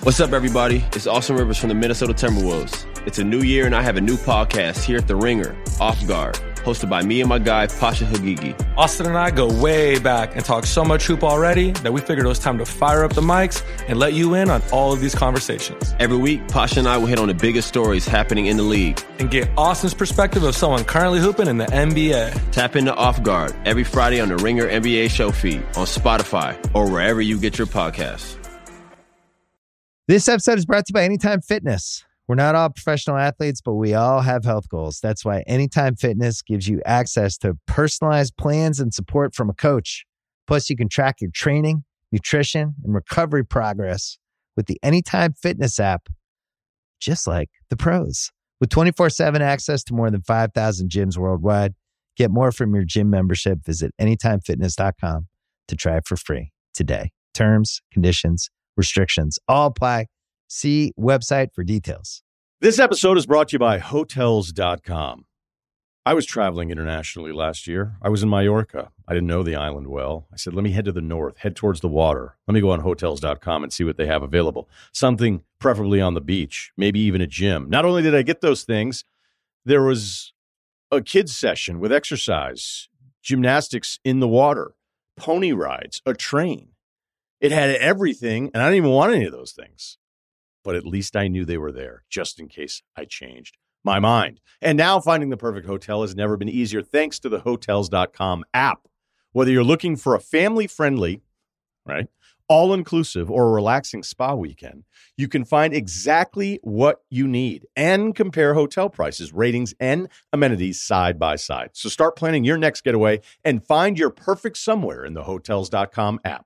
What's up, everybody? It's Austin Rivers from the Minnesota Timberwolves. It's a new year, and I have a new podcast here at The Ringer, Off Guard, hosted by me and my guy, Pasha Hagigi. Austin and I go way back and talk so much hoop already that we figured it was time to fire up the mics and let you in on all of these conversations. Every week, Pasha and I will hit on the biggest stories happening in the league. And get Austin's perspective of someone currently hooping in the NBA. Tap into Off Guard every Friday on the Ringer NBA show feed, on Spotify, or wherever you get your podcasts. This episode is brought to you by Anytime Fitness. We're not all professional athletes, but we all have health goals. That's why Anytime Fitness gives you access to personalized plans and support from a coach. Plus, you can track your training, nutrition, and recovery progress with the Anytime Fitness app, just like the pros. With 24/7 access to more than 5,000 gyms worldwide, get more from your gym membership. Visit anytimefitness.com to try it for free today. Terms, conditions, restrictions all apply. See website for details. This episode is brought to you by Hotels.com. I was traveling internationally last year. I was in Mallorca. I didn't know the island well. I said, let me head to the north, head towards the water. Let me go on Hotels.com and see what they have available. Something preferably on the beach, maybe even a gym. Not only did I get those things, there was a kids session with exercise, gymnastics in the water, pony rides, a train. It had everything, and I didn't even want any of those things. But at least I knew they were there, just in case I changed my mind. And now finding the perfect hotel has never been easier thanks to the Hotels.com app. Whether you're looking for a family-friendly, right, all-inclusive or a relaxing spa weekend, you can find exactly what you need and compare hotel prices, ratings, and amenities side by side. So start planning your next getaway and find your perfect somewhere in the Hotels.com app.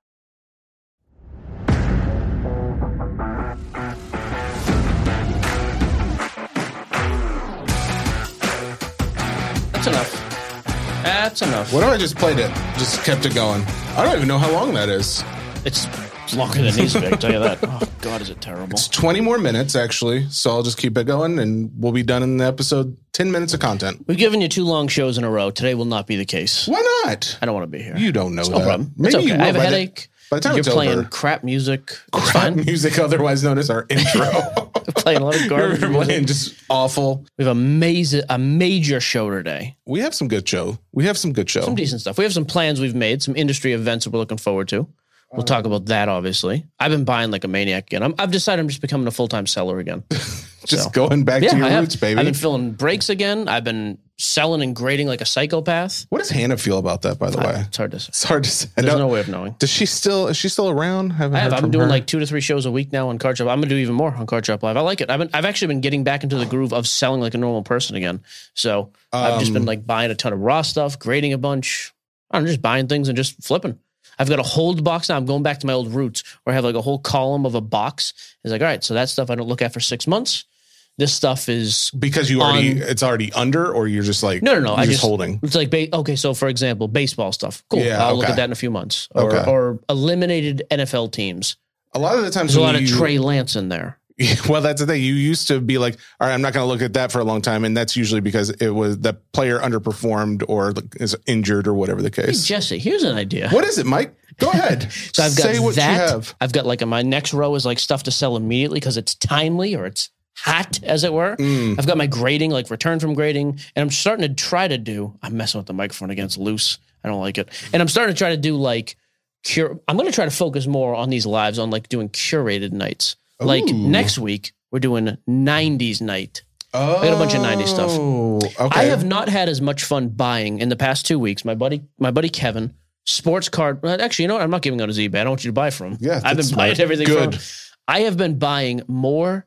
That's enough. What if I just played it? Just kept it going. I don't even know how long that is. It's longer than these, I'll tell you that. Oh, God, is it terrible. It's 20 more minutes, actually, so I'll just keep it going, and we'll be done in the episode. 10 minutes of content. We've given you 2 long shows in a row. Today will not be the case. Why not? I don't want to be here. You don't know it's that. No problem. Maybe it's okay. you will I have a headache. By the time You're it's playing over. crap music. It's Crap fine. music, otherwise known as our intro. Playing a lot of garbage You're playing music. just awful. We have a major show today. We have some good show. Some decent stuff. We have some plans we've made, some industry events that we're looking forward to. We'll talk about that, obviously. I've been buying like a maniac again. I've decided I'm just becoming a full-time seller again. Going back to your roots, baby. I've been filling breaks again. I've been selling and grading like a psychopath. What does Hannah feel about that, by the way? It's hard to say. It's hard to say. There's no way of knowing. Is she still around? I've been doing like 2 to 3 shows a week now on Card Shop. I'm going to do even more on Card Shop Live. I like it. I've actually been getting back into the groove of selling like a normal person again. So I've just been like buying a ton of raw stuff, grading a bunch. I'm just buying things and just flipping. I've got a hold box now. I'm going back to my old roots where I have like a whole column of a box. It's like, all right, so that stuff I don't look at for 6 months. This stuff is because it's already under, or you're just like, no. You're just holding. It's like, okay. So for example, baseball stuff. Cool. Yeah, I'll look at that in a few months or eliminated NFL teams. A lot of the times there's a lot of Trey Lance in there. Well, that's the thing. You used to be like, all right, I'm not going to look at that for a long time. And that's usually because it was the player underperformed or is injured or whatever the case. Hey, Jesse, here's an idea. What is it, Mike? Go ahead. So I've got Say what that. you have. I've got like my next row is like stuff to sell immediately because it's timely or it's hot, as it were. I've got my grading, like return from grading. And I'm starting to try to do, I'm messing with the microphone again. It's loose. I don't like it. And I'm starting to try to do like, I'm going to try to focus more on these lives on like doing curated nights. Ooh. Like next week, we're doing 90s night. I got a bunch of 90s stuff. Okay. I have not had as much fun buying in the past 2 weeks. My buddy Kevin, sports card. Actually, you know what? I'm not giving out his eBay. I don't want you to buy from him. Yeah, I've been buying everything Good. from him. I have been buying more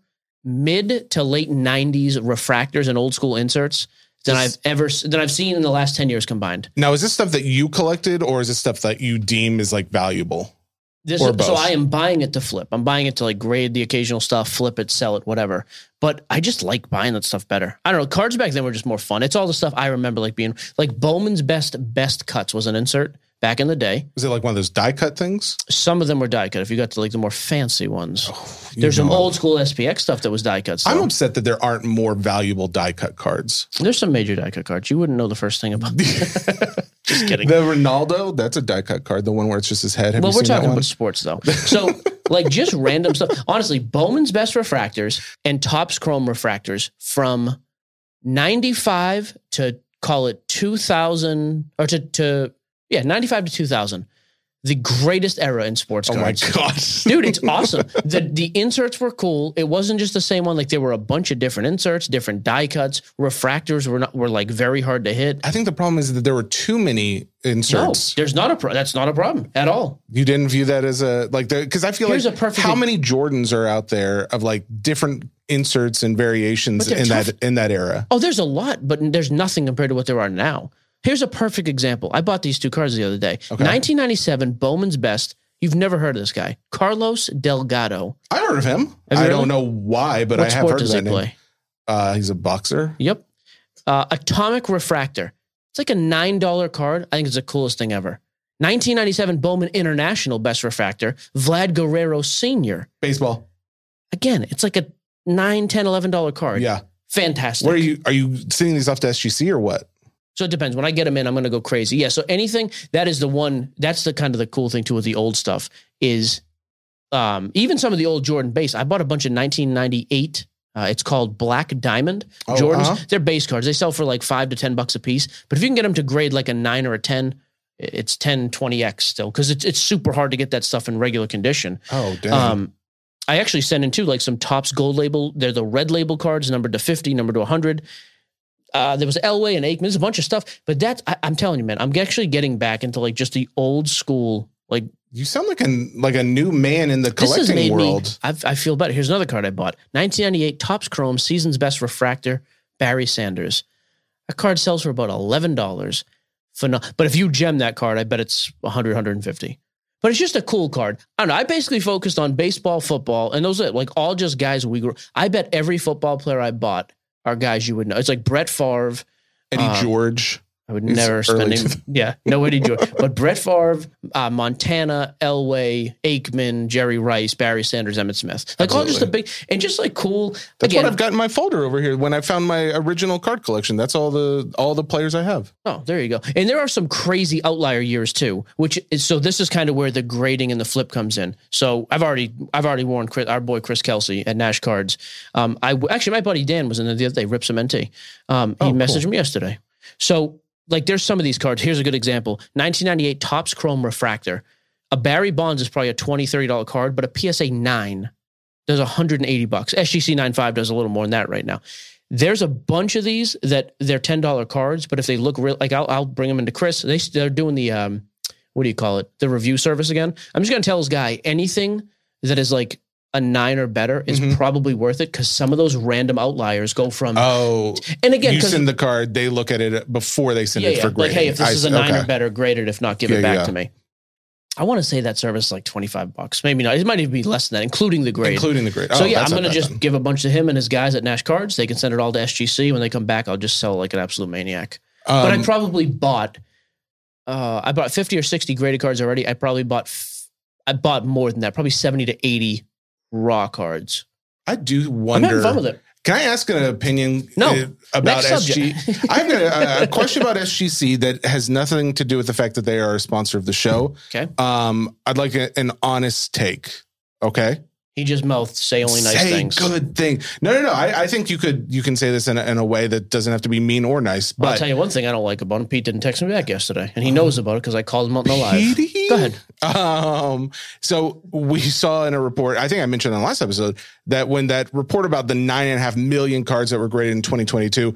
mid to late 90s refractors and old school inserts than I've seen in the last 10 years combined. Now, is this stuff that you collected, or is this stuff that you deem is like valuable? So I am buying it to flip. I'm buying it to like grade the occasional stuff, flip it, sell it, whatever. But I just like buying that stuff better. I don't know. Cards back then were just more fun. It's all the stuff I remember like being like Bowman's best cuts was an insert back in the day. Was it like one of those die cut things? Some of them were die cut. If you got to like the more fancy ones, there's some old school SPX stuff that was die cut. I'm upset that there aren't more valuable die cut cards. There's some major die cut cards. You wouldn't know the first thing about. Just kidding. The Ronaldo, that's a die cut card. The one where it's just his head. Well, we're talking about sports though. So Like just random stuff. Honestly, Bowman's Best refractors and Topps Chrome refractors from 95 to call it 2000 or to 95 to 2000. The greatest era in sports cards. Oh my God. Dude, it's awesome. The inserts were cool. It wasn't just the same one. Like there were a bunch of different inserts, different die cuts. Refractors were like very hard to hit. I think the problem is that there were too many inserts. No, there's not that's not a problem at all. You didn't view that as because I feel Here's like a perfect how many Jordans are out there of like different inserts and variations in that era? Oh, there's a lot, but there's nothing compared to what there are now. Here's a perfect example. I bought these two cards the other day. Okay. 1997 Bowman's Best. You've never heard of this guy. Carlos Delgado. I heard of him. I don't know why, but I have heard of that name. He's a boxer. Yep. Atomic Refractor. It's like a $9 card. I think it's the coolest thing ever. 1997 Bowman International Best Refractor. Vlad Guerrero Sr. Baseball. Again, it's like a $9, $10, $11 card. Yeah. Fantastic. Where are you sending these off to SGC or what? So it depends. When I get them in, I'm going to go crazy. Yeah. So anything that is the one, that's the kind of the cool thing too with the old stuff is even some of the old Jordan base. I bought a bunch of 1998. It's called Black Diamond Jordans. They're base cards. They sell for like $5 to $10 a piece. But if you can get them to grade like a 9 or a 10, it's 10, 20X still. Cause it's super hard to get that stuff in regular condition. Oh, damn. I actually sent in too, like some Topps Gold label. They're the red label cards, numbered to 50, numbered to 100. There was Elway and Aikman. There's a bunch of stuff, but I'm telling you, man, I'm actually getting back into like just the old school. Like you sound like a new man in the collecting world. I feel better. Here's another card I bought: 1998 Topps Chrome Season's Best Refractor, Barry Sanders. That card sells for about $11. But if you gem that card, I bet it's 100, 150. But it's just a cool card. I don't know. I basically focused on baseball, football, and those are like all just guys we grew. I bet every football player I bought are guys you would know. It's like Brett Favre. Eddie George. I would never spend him. Yeah, no Eddie George. But Brett Favre, Montana, Elway, Aikman, Jerry Rice, Barry Sanders, Emmitt Smith. Like all just a big, and just like cool. That's what I've got in my folder over here. When I found my original card collection, that's all the players I have. Oh, there you go. And there are some crazy outlier years too, so this is kind of where the grading and the flip comes in. So I've already worn our boy Chris Kelsey at Nash Cards. Actually, my buddy Dan was in there the other day, Rips MNT. He messaged me yesterday. So like there's some of these cards. Here's a good example. 1998 Topps Chrome Refractor. A Barry Bonds is probably a $20, $30 card, but a PSA 9 does $180. SGC 95 does a little more than that right now. There's a bunch of these that they're $10 cards, but if they look real, like I'll bring them into Chris. They're doing the, what do you call it? The review service again. I'm just going to tell this guy anything that is like a 9 or better is probably worth it because some of those random outliers go from. Oh, and again, you send the card, they look at it before they send it for grading. Like, hey, if this is a 9 or better, grade it. If not, give it back to me. I want to say that service is like $25. Maybe not. It might even be less than that, including the grade. So I'm going to just give a bunch to him and his guys at Nash Cards. They can send it all to SGC. When they come back, I'll just sell like an absolute maniac. But I probably bought. I bought 50 or 60 graded cards already. I bought more than that. Probably 70 to 80 raw cards. I do wonder. I'm having fun with it. Can I ask an opinion about SG? I've got a question about SGC that has nothing to do with the fact that they are a sponsor of the show. Okay. I'd like an honest take. Okay. He just mouthed say only nice things. Good thing. No. I think you can say this in a way that doesn't have to be mean or nice. But I'll tell you one thing I don't like about him. Pete didn't text me back yesterday, and he knows about it because I called him out in the live. Go ahead. So we saw in a report, I think I mentioned on the last episode, that when that report about the 9.5 million cards that were graded in 2022,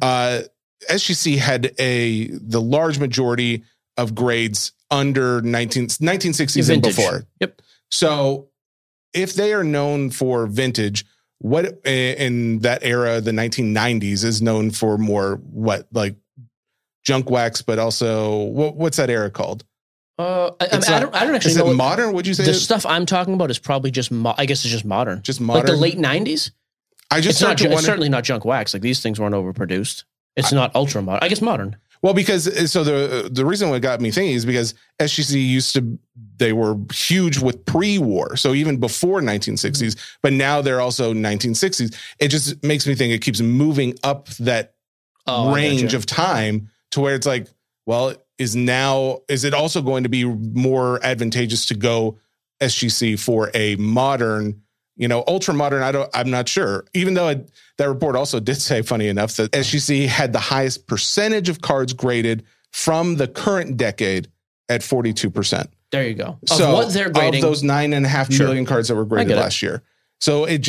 SGC had the large majority of grades under 1960s and before. Yep. So if they are known for vintage, what in that era, the 1990s, is known for more like junk wax, but also what's that era called? I don't actually know. Is it modern? Would you say the stuff I'm talking about is probably just? I guess it's just modern. Just modern, like the late 90s. It's certainly not junk wax. Like these things weren't overproduced. It's not ultra modern. I guess modern. Well, because the reason what got me thinking is because SGC they were huge with pre-war, so even before 1960s, but now they're also 1960s. It just makes me think it keeps moving up that range of time to where it's like, well, is it also going to be more advantageous to go SGC for a modern, ultra modern. I'm not sure. Even though that report also did say, funny enough, that SGC had the highest percentage of cards graded from the current decade at 42%. There you go. So what they're grading, of those 9.5 million cards that were graded last year. So it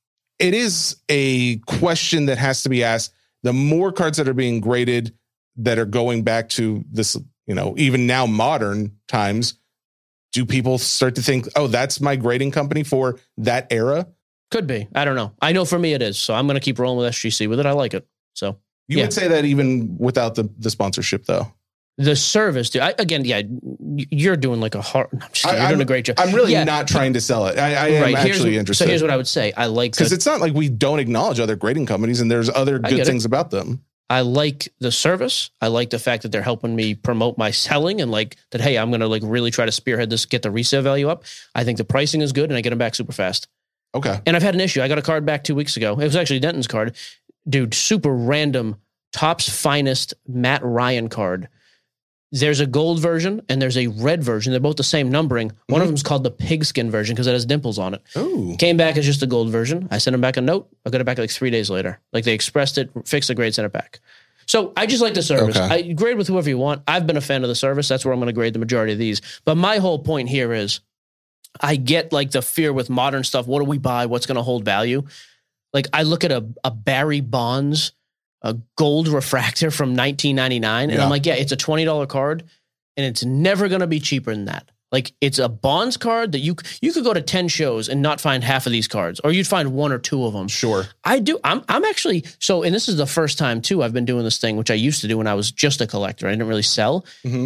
is a question that has to be asked. The more cards that are being graded that are going back to this, even now modern times, do people start to think, oh, that's my grading company for that era? Could be. I don't know. I know for me it is. So I'm going to keep rolling with SGC with it. I like it. So you would say that even without the sponsorship, though. The service, dude. You're doing like a hard. I'm just kidding. You're doing a great job. I'm really not trying to sell it. I am actually interested. So here's what I would say. I like because it's not like we don't acknowledge other grading companies, and there's other good things about them. I like the service. I like the fact that they're helping me promote my selling and like that. Hey, I'm going to like really try to spearhead this, get the resale value up. I think the pricing is good, and I get them back super fast. Okay. And I've had an issue. I got a card back 2 weeks ago. It was actually Denton's card, dude. Super random, Topps Finest Matt Ryan card. There's a gold version and there's a red version. They're both the same numbering. One of them is called the pigskin version because it has dimples on it. Ooh. Came back as just a gold version. I sent them back a note. I got it back like 3 days later. Like they expressed it, fixed the grade, sent it back. So I just like the service. Okay. I grade with whoever you want. I've been a fan of the service. That's where I'm going to grade the majority of these. But my whole point here is I get like the fear with modern stuff. What do we buy? What's going to hold value? Like I look at a Barry Bonds, a gold refractor from 1999. And I'm like, yeah, it's a $20 card. And it's never going to be cheaper than that. Like it's a Bonds card that you could go to 10 shows and not find half of these cards, or you'd find 1 or 2 of them. Sure. I do. I'm actually, so, and this is the first time too, I've been doing this thing, which I used to do when I was just a collector. I didn't really sell.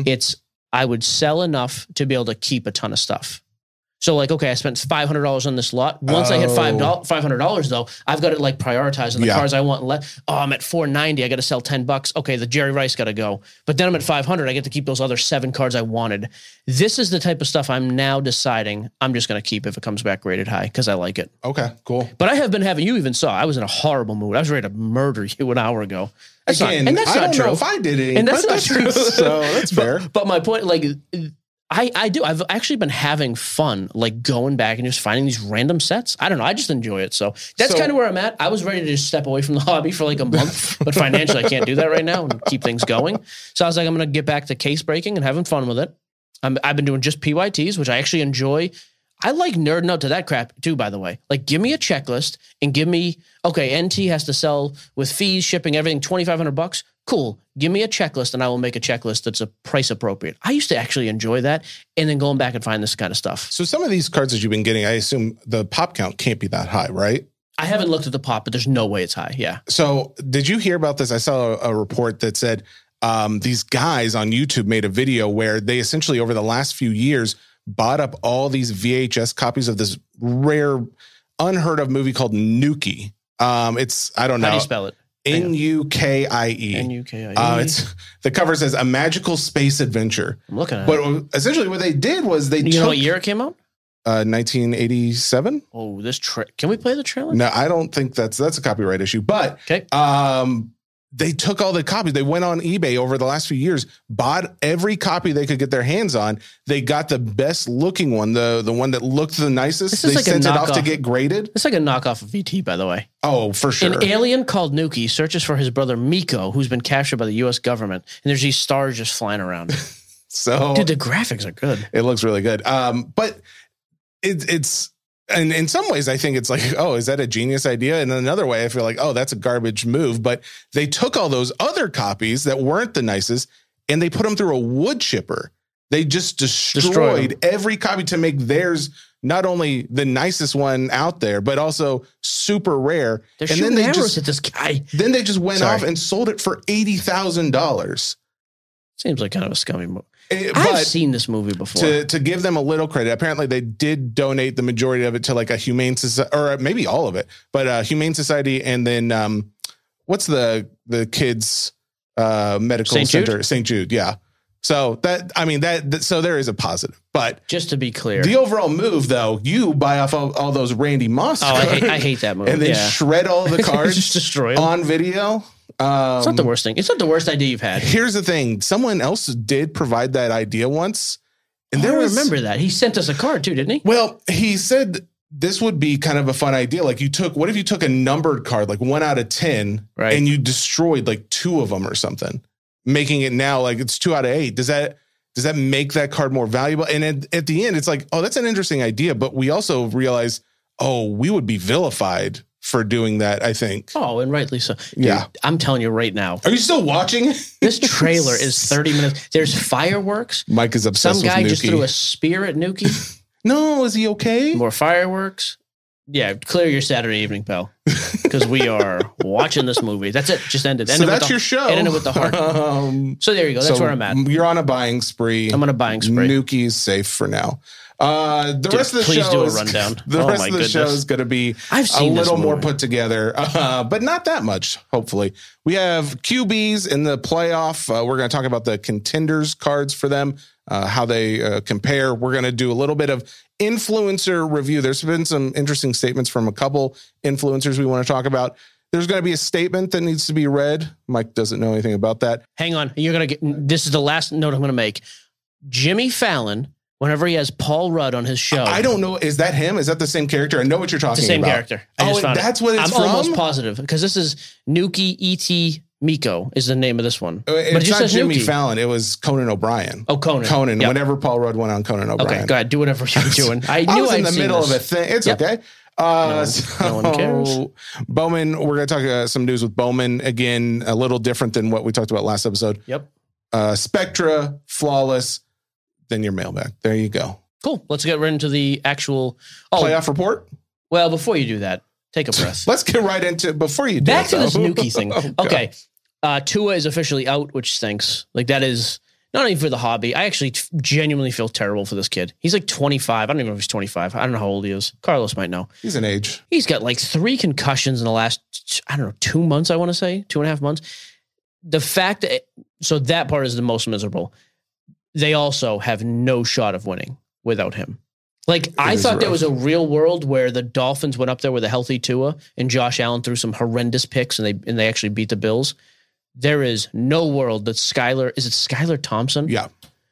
I would sell enough to be able to keep a ton of stuff. So like, okay, I spent $500 on this lot. Once I hit $500 though, I've got it like prioritized on the cars I want left. Oh, I'm at $490. I got to sell $10. Okay, the Jerry Rice got to go. But then I'm at $500. I get to keep those other 7 cards I wanted. This is the type of stuff I'm now deciding I'm just going to keep if it comes back graded high because I like it. Okay, cool. But I have been having, you even saw, I was in a horrible mood. I was ready to murder you an hour ago. And that's not true. Know if I did it, and that's not true. So that's fair. But my point, like, I do. I've actually been having fun, like going back and just finding these random sets. I don't know. I just enjoy it. So that's kind of where I'm at. I was ready to just step away from the hobby for like a month, but financially I can't do that right now and keep things going. So I was like, I'm going to get back to case breaking and having fun with it. I've been doing just PYTs, which I actually enjoy. I like nerding out to that crap too, by the way. Like give me a checklist and give me, okay, NT has to sell with fees, shipping, everything, $2,500. Cool. Give me a checklist and I will make a checklist that's a price appropriate. I used to actually enjoy that and then going back and find this kind of stuff. So some of these cards that you've been getting, I assume the pop count can't be that high, right? I haven't looked at the pop, but there's no way it's high. Yeah. So did you hear about this? I saw a report that said these guys on YouTube made a video where they essentially over the last few years bought up all these VHS copies of this rare, unheard of movie called Nukie. It's, I don't know. How do you spell it? Nukie. Nukie. It's the cover says a magical space adventure. I'm looking at but it. But essentially what they did was they know what year it came out? 1987. Oh, can we play the trailer? No, I don't think that's a copyright issue. But okay. They took all the copies. They went on eBay over the last few years, bought every copy they could get their hands on. They got the best looking one, the one that looked the nicest. They sent it off to get graded. It's like a knockoff of VT, by the way. Oh, for sure. An alien called Nukie searches for his brother Miko, who's been captured by the U.S. government. And there's these stars just flying around. So, dude, the graphics are good. It looks really good. But it's... And in some ways, I think it's like, oh, is that a genius idea? And in another way, I feel like, oh, that's a garbage move. But they took all those other copies that weren't the nicest and they put them through a wood chipper. They just destroyed every copy to make theirs not only the nicest one out there, but also super rare. They're and then they just at this guy. Then they just went off and sold it for $80,000. Seems like kind of a scummy move. I've seen this movie before. To give them a little credit, apparently they did donate the majority of it to like a humane society, or maybe all of it, but Humane Society, and then what's the kids medical center, St. Jude, yeah. So so there is a positive, but just to be clear, the overall move though, you buy off all those Randy Moss cards, I hate that move, and then shred all the cards, just destroy them on video. It's not the worst thing. It's not the worst idea you've had. Here's the thing. Someone else did provide that idea once. And I remember that. He sent us a card too, didn't he? Well, he said this would be kind of a fun idea. Like what if you took a numbered card, like 1 out of 10, right, and you destroyed like 2 of them or something, making it now like it's 2 out of 8. Does that make that card more valuable? And at the end, it's like, oh, that's an interesting idea. But we also realize, oh, we would be vilified for doing that, I think. Oh, and rightly so. Dude, yeah. I'm telling you right now. Are you still watching? This trailer is 30 minutes. There's fireworks. Mike is obsessed with Nuki. Some guy just threw a spear at Nuki. No, is he okay? More fireworks. Yeah, clear your Saturday evening, pal. Because we are watching this movie. That's it. Just ended. So that's your show. Ended with the heart. So there you go. That's where I'm at. You're on a buying spree. I'm on a buying spree. Nuki's safe for now. The rest of the please show do a is, rundown. The rest of the show is going to be a little more put together, but not that much, hopefully. We have QBs in the playoff. We're going to talk about the contenders cards for them, how they compare. We're going to do a little bit of influencer review. There's been some interesting statements from a couple influencers we want to talk about. There's going to be a statement that needs to be read. Mike doesn't know anything about that. Hang on. You're going to get, this is the last note I'm going to make. Jimmy Fallon, whenever he has Paul Rudd on his show. I don't know. Is that him? Is that the same character? I know what you're talking about. It's the same character. That's what it's I'm from? almost positive because this is Nuki E.T. Miko is the name of this one. But it's not Jimmy Fallon. It was Conan O'Brien. Oh, Conan. Conan. Yep. Whenever Paul Rudd went on Conan O'Brien. Okay, go ahead. Do whatever you're doing. I was in the middle of a thing. It's okay. No one cares. Bowman, we're going to talk some news with Bowman. Again, a little different than what we talked about last episode. Yep. Spectra, flawless. Then your mailbag. There you go. Cool. Let's get right into the actual playoff report. Well, before you do that, take a breath. Let's get right into before you do back to this Nuki thing. Okay. God. Tua is officially out, which stinks. Like that is not only for the hobby. I actually genuinely feel terrible for this kid. He's like 25. I don't even know if he's 25. I don't know how old he is. Carlos might know. He's an age. He's got like 3 concussions in the last, 2 months, I want to say, 2.5 months. The fact that, so that part is the most miserable. They also have no shot of winning without him. Like, I thought there was a real world where the Dolphins went up there with a healthy Tua and Josh Allen threw some horrendous picks and they actually beat the Bills. There is no world that Skylar Thompson? Yeah.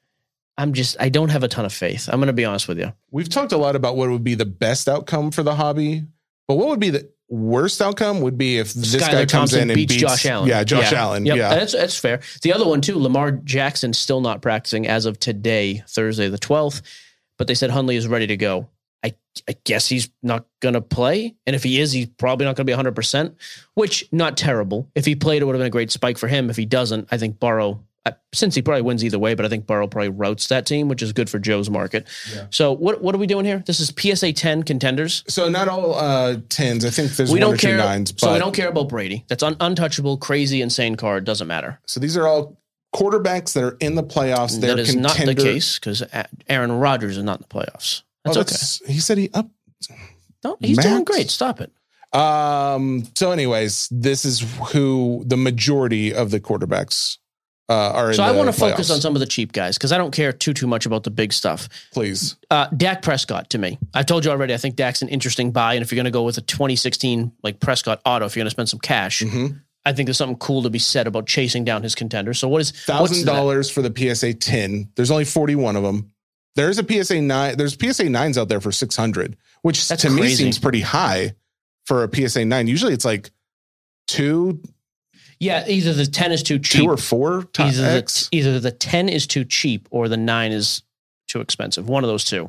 I don't have a ton of faith. I'm going to be honest with you. We've talked a lot about what would be the best outcome for the hobby, but what would be the worst outcome would be if this guy comes in and beats Josh Allen. Yeah, Josh Allen. Yep. Yeah, that's fair. The other one too, Lamar Jackson still not practicing as of today, Thursday the 12th, but they said Hundley is ready to go. I guess he's not going to play. And if he is, he's probably not going to be 100%, which not terrible. If he played, it would have been a great spike for him. If he doesn't, I think Burrow, since he probably wins either way, but I think Burrow probably routes that team, which is good for Joe's market. Yeah. So what are we doing here? This is PSA 10 contenders. So not all 10s. I think there's one or two 9s. So we don't care about Brady. That's untouchable, crazy, insane card. Doesn't matter. So these are all quarterbacks that are in the playoffs. That is not the case because Aaron Rodgers is not in the playoffs. That's okay. He said he up. No, he's doing great. Stop it. So anyways, this is who the majority of the quarterbacks are in. So I want to playoffs. focus on some of the cheap guys because I don't care too much about the big stuff. Please. Dak Prescott to me. I've told you already, I think Dak's an interesting buy. And if you're going to go with a 2016 like Prescott auto, if you're going to spend some cash, I think there's something cool to be said about chasing down his contender. So what is $1,000 for the PSA 10? There's only 41 of them. There's a PSA 9. There's PSA 9s out there for 600, which to me seems pretty high for a PSA 9. Usually it's like 2. Yeah, either the 10 is too cheap. 2 or 4 either the 10 is too cheap or the 9 is too expensive. One of those two.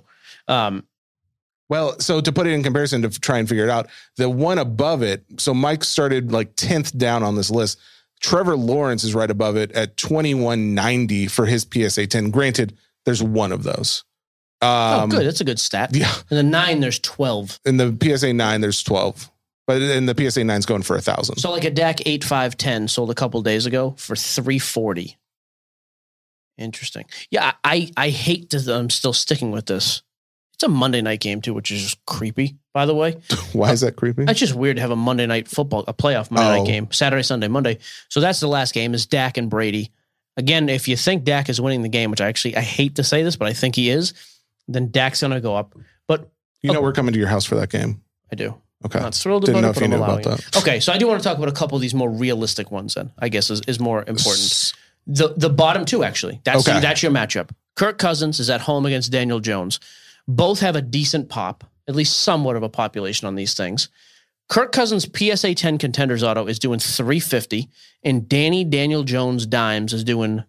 Well, so to put it in comparison to try and figure it out, the one above it, so Mike started like 10th down on this list. Trevor Lawrence is right above it at $21.90 for his PSA 10. Granted, there's one of those. Good. That's a good stat. Yeah. In the 9, there's 12. In the PSA 9, there's 12. But in the PSA 9's going for 1,000. So like a Dak 8.510 sold a couple days ago for $340. Interesting. Yeah, I hate that I'm still sticking with this. It's a Monday night game too, which is just creepy, by the way. Why is that creepy? It's just weird to have a Monday night football, a playoff Monday night game, Saturday, Sunday, Monday. So that's the last game is Dak and Brady. Again, if you think Dak is winning the game, which I hate to say this, but I think he is, then Dak's going to go up. But we're coming to your house for that game. I do. Okay. I'm not thrilled Didn't about know it, if you knew about that. Okay, so I do want to talk about a couple of these more realistic ones then, I guess is more important. The bottom two, actually. That's your matchup. Kirk Cousins is at home against Daniel Jones. Both have a decent pop, at least somewhat of a population on these things. Kirk Cousins' PSA 10 Contenders Auto is doing $350, and Daniel Jones Dimes is doing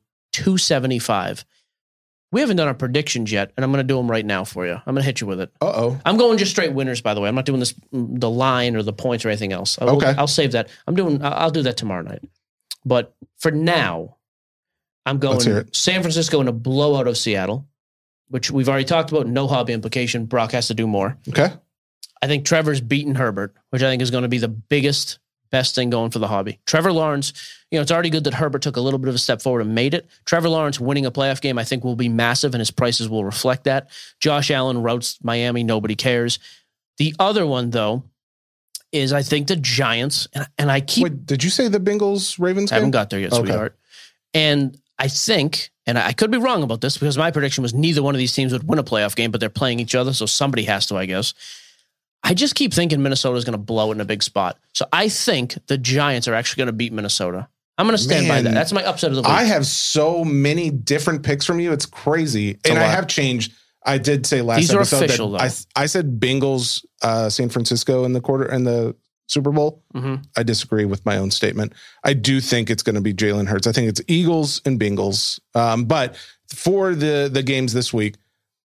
$275. We haven't done our predictions yet, and I'm going to do them right now for you. I'm going to hit you with it. Uh-oh. I'm going just straight winners, by the way. I'm not doing this, the line or the points or anything else. I'll save that. I'll do that tomorrow night. But for now, I'm going San Francisco in a blowout of Seattle, which we've already talked about. No hobby implication. Brock has to do more. Okay. I think Trevor's beaten Herbert, which I think is going to be the best thing going for the hobby. Trevor Lawrence, it's already good that Herbert took a little bit of a step forward and made it. Trevor Lawrence winning a playoff game, I think, will be massive, and his prices will reflect that. Josh Allen routs Miami. Nobody cares. The other one, though, is I think the Giants, and I keep... Wait, did you say the Bengals-Ravens game? I haven't got there yet, sweetheart. And I think, and I could be wrong about this, because my prediction was neither one of these teams would win a playoff game, but they're playing each other, so somebody has to, I guess. I just keep thinking Minnesota is going to blow it in a big spot. So I think the Giants are actually going to beat Minnesota. I'm going to stand by that. That's my upset of the week. I have so many different picks from you. It's crazy. And I have changed. I did say last episode are official, that I said Bengals, San Francisco in the Super Bowl. Mm-hmm. I disagree with my own statement. I do think it's going to be Jalen Hurts. I think it's Eagles and Bengals. But for the games this week,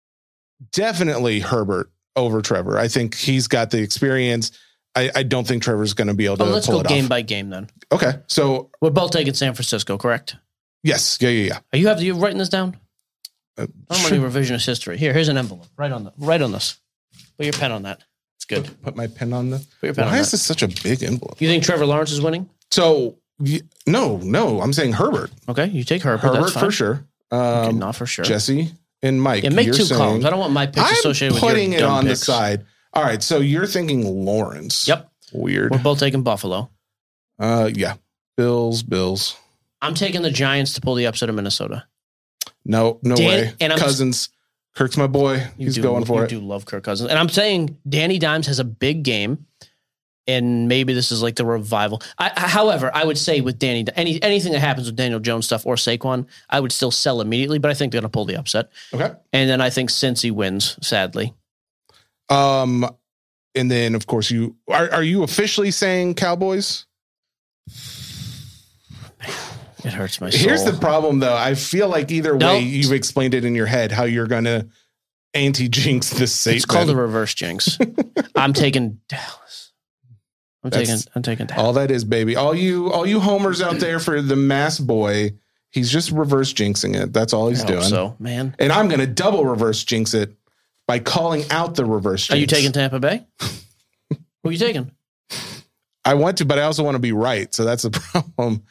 definitely Herbert over Trevor. I think he's got the experience. I don't think Trevor's going to be able to pull it off. Let's go game by game then. Okay. So we're both taking San Francisco, correct? Yes. Yeah. Are you writing this down? I'm running revisionist history. Here's an envelope. Right on this. Put your pen on that. It's good. Put my pen on the. Put your pen on Why that. is this such a big envelope? You think Trevor Lawrence is winning? So no. I'm saying Herbert. Okay, you take Herbert. Herbert that's fine. For sure. Okay, not for sure. Jesse and Mike. Yeah, make two columns. I don't want my picks associated with your dumb picks. I'm putting it on the side. All right, so you're thinking Lawrence. Yep. Weird. We're both taking Buffalo. Yeah. Bills. I'm taking the Giants to pull the upset of Minnesota. No way. And Cousins. Kirk's my boy. He's going for it. You do love Kirk Cousins. And I'm saying Danny Dimes has a big game, and maybe this is like the revival. However, I would say with Danny, anything that happens with Daniel Jones stuff or Saquon, I would still sell immediately, but I think they're going to pull the upset. Okay. And then I think Cincy wins, sadly. And then, of course, are you officially saying Cowboys? It hurts my soul. Here's the problem, though. I feel like either way, you've explained it in your head how you're going to anti-jinx this statement. It's called a reverse jinx. I'm taking Dallas. I'm taking Dallas. All that is, baby. All you homers out there for the mass boy, he's just reverse jinxing it. That's all he's doing. So, man. And I'm going to double reverse jinx it by calling out the reverse jinx. Are you taking Tampa Bay? Who are you taking? I want to, but I also want to be right. So that's the problem.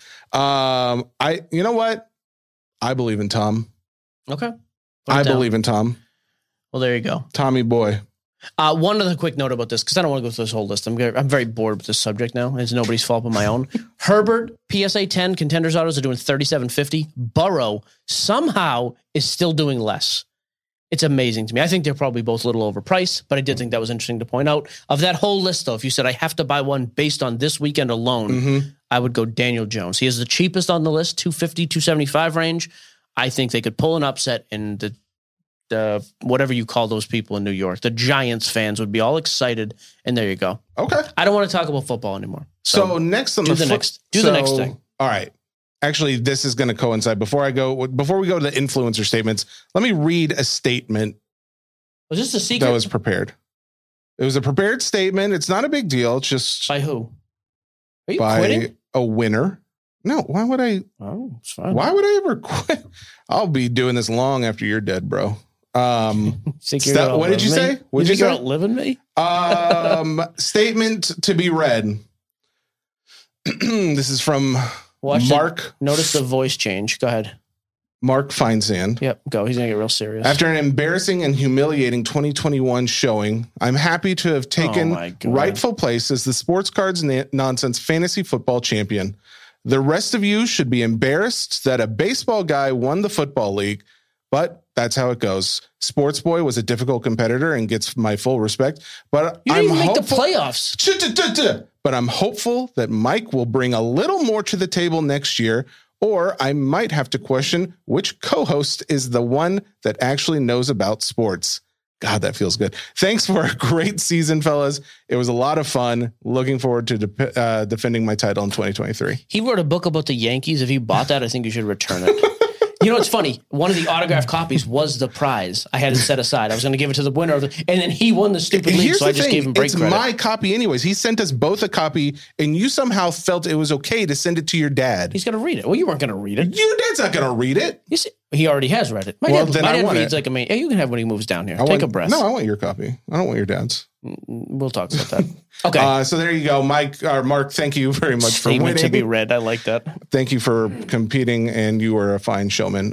You know what? I believe in Tom. Okay. I believe in Tom. Well, there you go. Tommy boy. One other quick note about this, because I don't want to go through this whole list. I'm very bored with this subject now. It's nobody's fault but my own. Herbert, PSA 10, Contenders Autos are doing $37.50. Burrow somehow is still doing less. It's amazing to me. I think they're probably both a little overpriced, but I did think that was interesting to point out. Of that whole list, though, if you said I have to buy one based on this weekend alone, I would go Daniel Jones. He is the cheapest on the list, $250, $275 range. I think they could pull an upset in the whatever you call those people in New York. The Giants fans would be all excited, and there you go. Okay. I don't want to talk about football anymore. So next on the next thing. All right. Actually, this is going to coincide. Before we go to the influencer statements, let me read a statement. Was this a secret? That was prepared. It was a prepared statement. It's not a big deal. It's just by who? Are you by quitting? A winner. No, why would I? Oh, it's fine. Why would I ever quit? I'll be doing this long after you're dead, bro. What did you say? What did you say? You're outliving me? Statement to be read. This is from Mark. Notice the voice change. Go ahead. Mark Feinsand. Yep, go. He's going to get real serious. After an embarrassing and humiliating 2021 showing, I'm happy to have taken rightful place as the Sports Cards Nonsense Fantasy Football Champion. The rest of you should be embarrassed that a baseball guy won the football league, but that's how it goes. Sports Boy was a difficult competitor and gets my full respect, but you didn't even make the playoffs. But I'm hopeful that Mike will bring a little more to the table next year, Or I might have to question which co-host is the one that actually knows about sports. God, that feels good. Thanks for a great season, fellas. It was a lot of fun. Looking forward to defending my title in 2023. He wrote a book about the Yankees. If you bought that, I think you should return it. You know, it's funny. One of the autographed copies was the prize I had it set aside. I was going to give it to the winner of and then he won the stupid league, so I just gave him break credit. It's my copy anyways. He sent us both a copy, and you somehow felt it was okay to send it to your dad. He's going to read it. Well, you weren't going to read it. Your dad's not going to read it. You see, he already has read it. My dad reads like a man. Yeah, you can have when he moves down here. Take a breath. No, I want your copy. I don't want your dad's. We'll talk about that. Okay. So there you go, Mark. Thank you very much for winning. To be read. I like that. Thank you for competing, and you were a fine showman.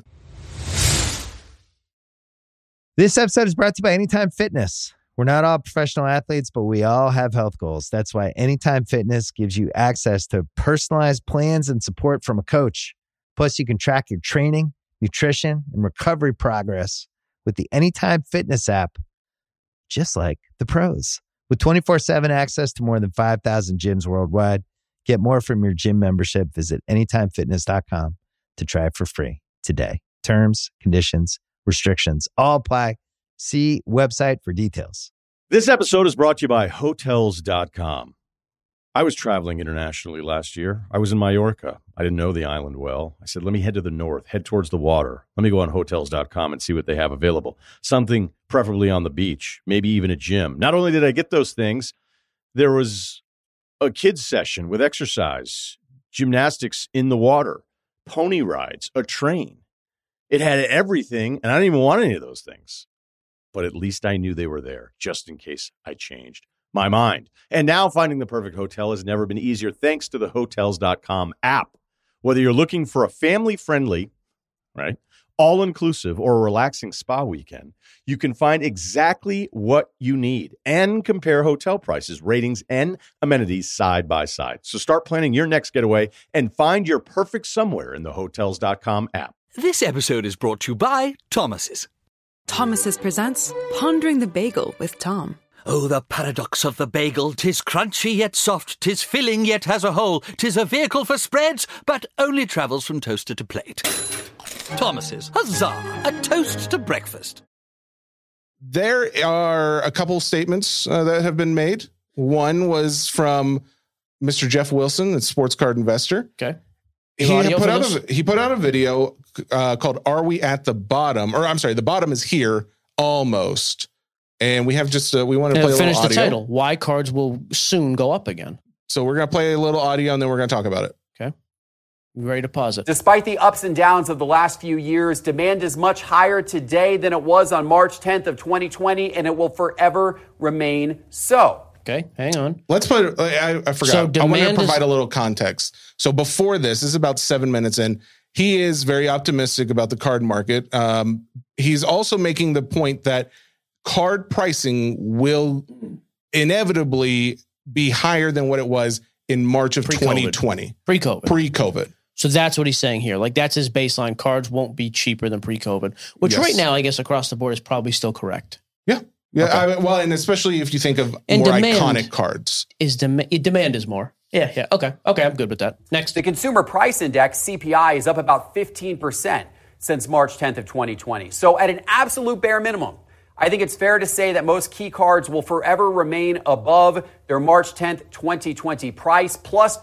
This episode is brought to you by Anytime Fitness. We're not all professional athletes, but we all have health goals. That's why Anytime Fitness gives you access to personalized plans and support from a coach. Plus, you can track your training, nutrition, and recovery progress with the Anytime Fitness app, just like the pros. With 24/7 access to more than 5,000 gyms worldwide, get more from your gym membership. Visit anytimefitness.com to try it for free today. Terms, conditions, restrictions all apply. See website for details. This episode is brought to you by Hotels.com. I was traveling internationally last year. I was in Mallorca. I didn't know the island well. I said, let me head to the north, head towards the water. Let me go on Hotels.com and see what they have available. Something preferably on the beach, maybe even a gym. Not only did I get those things, there was a kids session with exercise, gymnastics in the water, pony rides, a train. It had everything, and I didn't even want any of those things. But at least I knew they were there, just in case I changed my mind. And now finding the perfect hotel has never been easier thanks to the Hotels.com app. Whether you're looking for a family-friendly, right, all-inclusive or a relaxing spa weekend, you can find exactly what you need and compare hotel prices, ratings, and amenities side by side. So start planning your next getaway and find your perfect somewhere in the Hotels.com app. This episode is brought to you by Thomas's. Thomas's presents Pondering the Bagel with Tom. Oh, the paradox of the bagel. 'Tis crunchy yet soft, 'tis filling yet has a hole. 'Tis a vehicle for spreads, but only travels from toaster to plate. Thomas's, huzzah, a toast to breakfast. There are a couple statements that have been made. One was from Mr. Jeff Wilson, a sports card investor. Okay. He put out a video called "Are We at the Bottom?" Or I'm sorry, the bottom is here almost. And we have just we want to play a little audio. Finish the title. Why cards will soon go up again. So we're gonna play a little audio and then we're gonna talk about it. Okay. You ready to pause it? Despite the ups and downs of the last few years, demand is much higher today than it was on March 10th of 2020, and it will forever remain so. Okay, hang on. Let's put, I forgot. So I want to provide a little context. So before this is about 7 minutes in. He is very optimistic about the card market. He's also making the point that card pricing will inevitably be higher than what it was in March of 2020. Pre-COVID. So that's what he's saying here. Like, that's his baseline. Cards won't be cheaper than pre-COVID, which right now, I guess, across the board is probably still correct. Yeah. Yeah. Okay. Well, and especially if you think of more iconic cards. Demand is more. Yeah. Okay, I'm good with that. Next. The Consumer Price Index, CPI, is up about 15% since March 10th of 2020. So at an absolute bare minimum, I think it's fair to say that most key cards will forever remain above their March 10th, 2020 price plus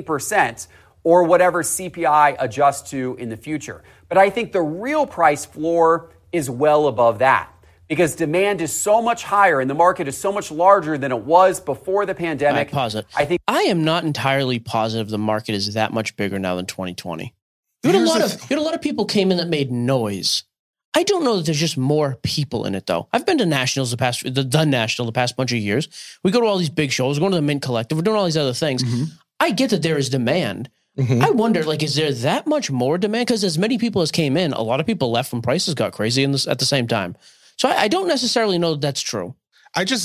15% or whatever CPI adjusts to in the future. But I think the real price floor is well above that, because demand is so much higher and the market is so much larger than it was before the pandemic. I pause it. I am not entirely positive the market is that much bigger now than 2020. You had a lot of people came in that made noise. I don't know that there's just more people in it, though. I've been to Nationals the past bunch of years. We go to all these big shows. We're going to the Mint Collective. We're doing all these other things. Mm-hmm. I get that there is demand. Mm-hmm. I wonder, is there that much more demand? Because as many people as came in, a lot of people left when prices got crazy at the same time. So I don't necessarily know that's true. I just,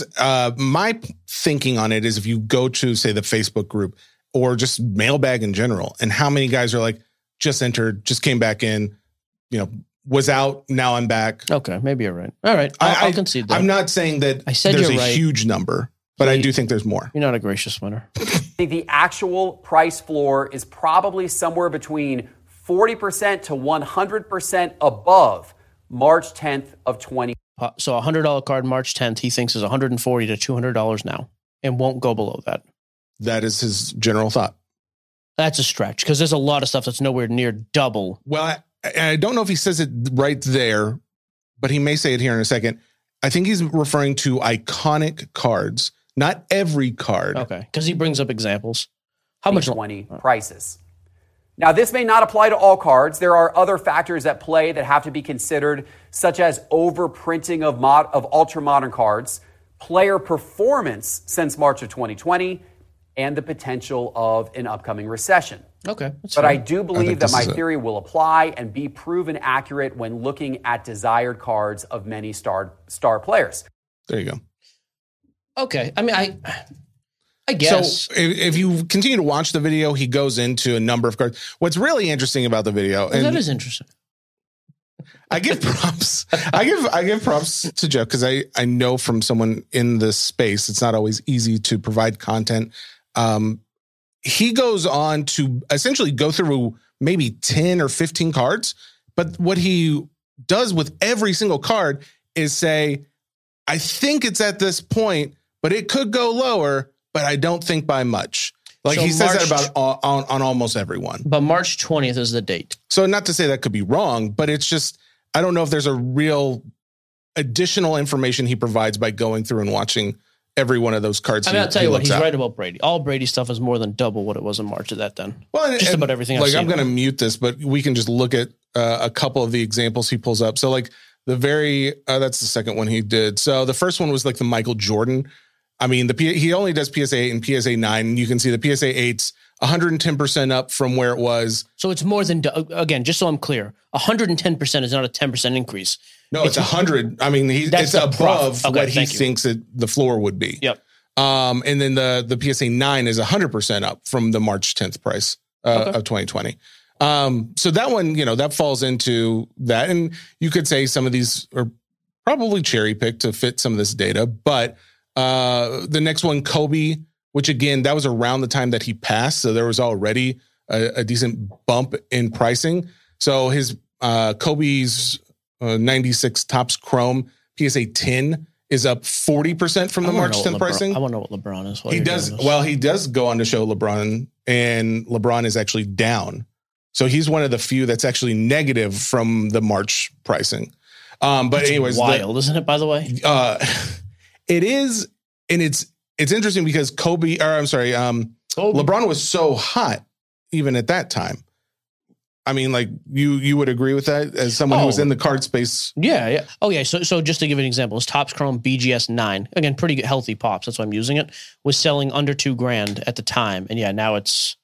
my thinking on it is if you go to, say, the Facebook group or just Mailbag in general, and how many guys are like, just entered, just came back in, was out, now I'm back. Okay, maybe you're right. All right, I'll concede that. I'm not saying that there's a huge number, but I do think there's more. You're not a gracious winner. I think the actual price floor is probably somewhere between 40% to 100% above March 10th of 2020. So a $100 card March 10th, he thinks is $140 to $200 now and won't go below that. That is his general thought. That's a stretch because there's a lot of stuff that's nowhere near double. Well, I don't know if he says it right there, but he may say it here in a second. I think he's referring to iconic cards, not every card. Okay, because he brings up examples. How much? 20 prices. Now, this may not apply to all cards. There are other factors at play that have to be considered, such as overprinting of ultra-modern cards, player performance since March of 2020, and the potential of an upcoming recession. Okay. But I do believe that my theory will apply and be proven accurate when looking at desired cards of many star players. There you go. Okay. I mean, I guess. So if you continue to watch the video, he goes into a number of cards. What's really interesting about the video, and that is interesting. I give props. I give props to Jeff because I know from someone in this space, it's not always easy to provide content. He goes on to essentially go through maybe 10 or 15 cards, but what he does with every single card is say, I think it's at this point, but it could go lower, but I don't think by much. Like so he says that about on almost everyone. But March 20th is the date. So not to say that could be wrong, but it's just, I don't know if there's a real additional information he provides by going through and watching every one of those cards. I mean, I'll tell you what, he's right about Brady. All Brady stuff is more than double what it was in March of that then. Well, just about everything I've seen. I'm going to mute this, but we can just look at a couple of the examples he pulls up. So like that's the second one he did. So the first one was like the Michael Jordan. I mean, he only does PSA 8 and PSA 9. You can see the PSA 8's 110% up from where it was. So it's more than, again, just so I'm clear, 110% is not a 10% increase. No, it's 100. I mean, it's above what he thinks the floor would be. Yep. And then the PSA 9 is 100% up from the March 10th price of 2020. So that one, that falls into that. And you could say some of these are probably cherry picked to fit some of this data. But the next one, Kobe, which again, that was around the time that he passed. So there was already a decent bump in pricing. So his Kobe's 96 Topps Chrome PSA 10 is up 40% from the March 10th pricing. I want to know what LeBron is. He does. Well, he does go on to show LeBron, and LeBron is actually down. So he's one of the few that's actually negative from the March pricing. But that's anyways, wild, isn't it? By the way, it is, and it's interesting because LeBron was so hot even at that time. I mean, like you would agree with that as someone who was in the card space. Yeah. Oh yeah. So just to give an example, it's Topps Chrome BGS 9. Again, pretty good, healthy pops. That's why I'm using it. Was selling under $2,000 at the time. And yeah, now it's,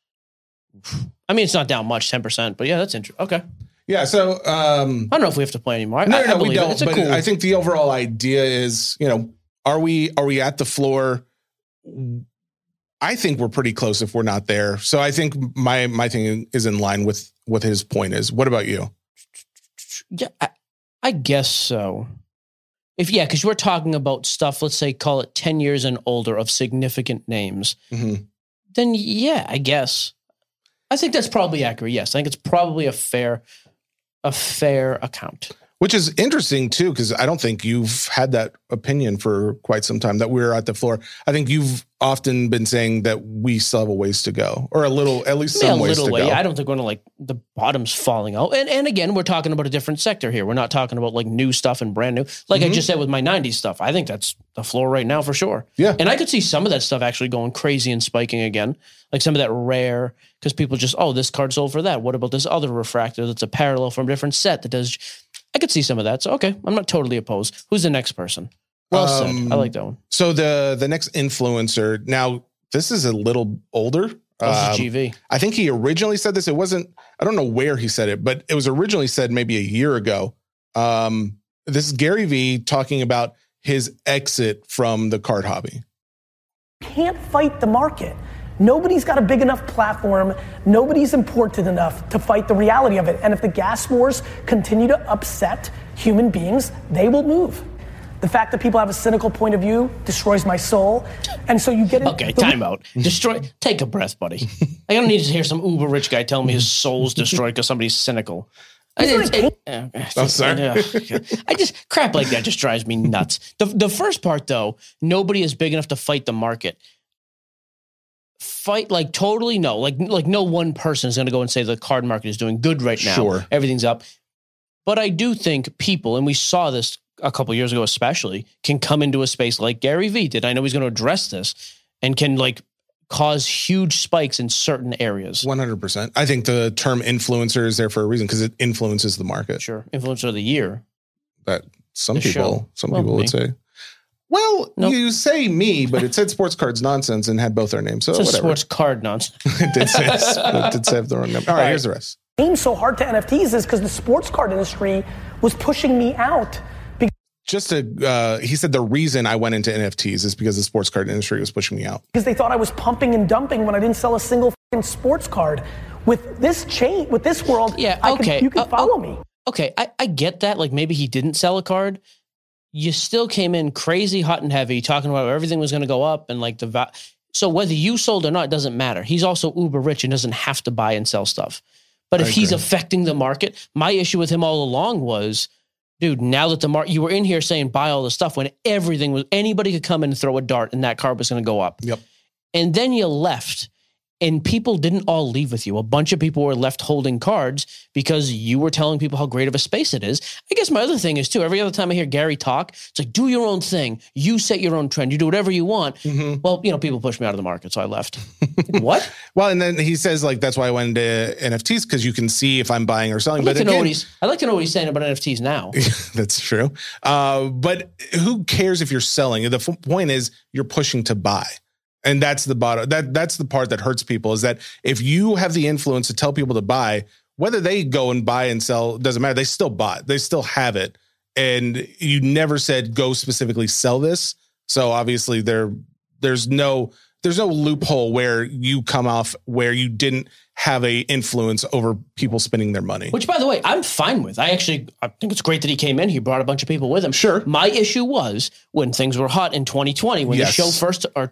I mean, it's not down much, 10%, but yeah, that's interesting. Okay. Yeah. So, I don't know if we have to play anymore. No, we don't. But cool. I think the overall idea is, are we at the floor? I think we're pretty close if we're not there. So I think my thing is in line with what his point is. What about you? Yeah, I guess so. Because we're talking about stuff, let's say, call it 10 years and older of significant names. Mm-hmm. Then yeah, I guess. I think that's probably accurate. Yes, I think it's probably a fair account. Which is interesting, too, because I don't think you've had that opinion for quite some time, that we're at the floor. I think you've often been saying that we still have a ways to go, or at least some ways to go. I don't think we're going to, the bottom's falling out. And again, we're talking about a different sector here. We're not talking about, new stuff and brand new. Like I just said with my 90s stuff, I think that's the floor right now for sure. Yeah. And I could see some of that stuff actually going crazy and spiking again. Like some of that rare, because people just, this card sold for that. What about this other refractor that's a parallel from a different set that does... I could see some of that. So, okay, I'm not totally opposed. Who's the next person? Well said. I like that one. So the next influencer, now this is a little older. This is GV. I think he originally said this. It wasn't, I don't know where he said it, but it was originally said maybe a year ago. This is Gary V talking about his exit from the card hobby. Can't fight the market. Nobody's got a big enough platform. Nobody's important enough to fight the reality of it. And if the gas wars continue to upset human beings, they will move. The fact that people have a cynical point of view destroys my soul. And so you get Okay, time out. Take a breath, buddy. I don't need to hear some uber rich guy tell me his soul's destroyed because somebody's cynical. I'm sorry. Crap like that just drives me nuts. The first part, though, nobody is big enough to fight the market. Fight, like, totally no. Like no one person is going to go and say the card market is doing good right now. Sure. Everything's up. But I do think people, and we saw this a couple years ago especially, can come into a space like Gary Vee did. I know he's going to address this and can, like, cause huge spikes in certain areas. 100%. I think the term influencer is there for a reason because it influences the market. Sure. Influencer of the year. That some people me. would say. Well, nope. You say me, but it said Sports Cards Nonsense and had both our names. So whatever. Sports Card Nonsense. It did say have the wrong name. All right, here's the rest. Aimed so hard to NFTs is because the sports card industry was pushing me out. He said the reason I went into NFTs is because the sports card industry was pushing me out. Because they thought I was pumping and dumping when I didn't sell a single fucking sports card. With this chain, with this world, yeah, okay. You can follow me. Okay, I get that. Like, maybe he didn't sell a card. You still came in crazy, hot and heavy, talking about everything was going to go up and like so whether you sold or not, it doesn't matter. He's also uber rich and doesn't have to buy and sell stuff. But if he's affecting the market, my issue with him all along was, dude, now that you were in here saying buy all the stuff when anybody could come in and throw a dart and that card was going to go up. Yep. And then you left. And people didn't all leave with you. A bunch of people were left holding cards because you were telling people how great of a space it is. I guess my other thing is, too, every other time I hear Gary talk, it's like, do your own thing. You set your own trend. You do whatever you want. Mm-hmm. Well, people pushed me out of the market, so I left. What? Well, and then he says, like, that's why I went into NFTs, because you can see if I'm buying or selling. I'd like to know what he's saying about NFTs now. That's true. But who cares if you're selling? The point is you're pushing to buy. And that's the bottom. That's the part that hurts people, is that if you have the influence to tell people to buy, whether they go and buy and sell, doesn't matter. They still bought. They still have it. And you never said go specifically sell this. So obviously there's no loophole where you come off where you didn't have a influence over people spending their money. Which, by the way, I'm fine with. I think it's great that he came in. He brought a bunch of people with him. Sure. My issue was when things were hot in 2020, when the show first, or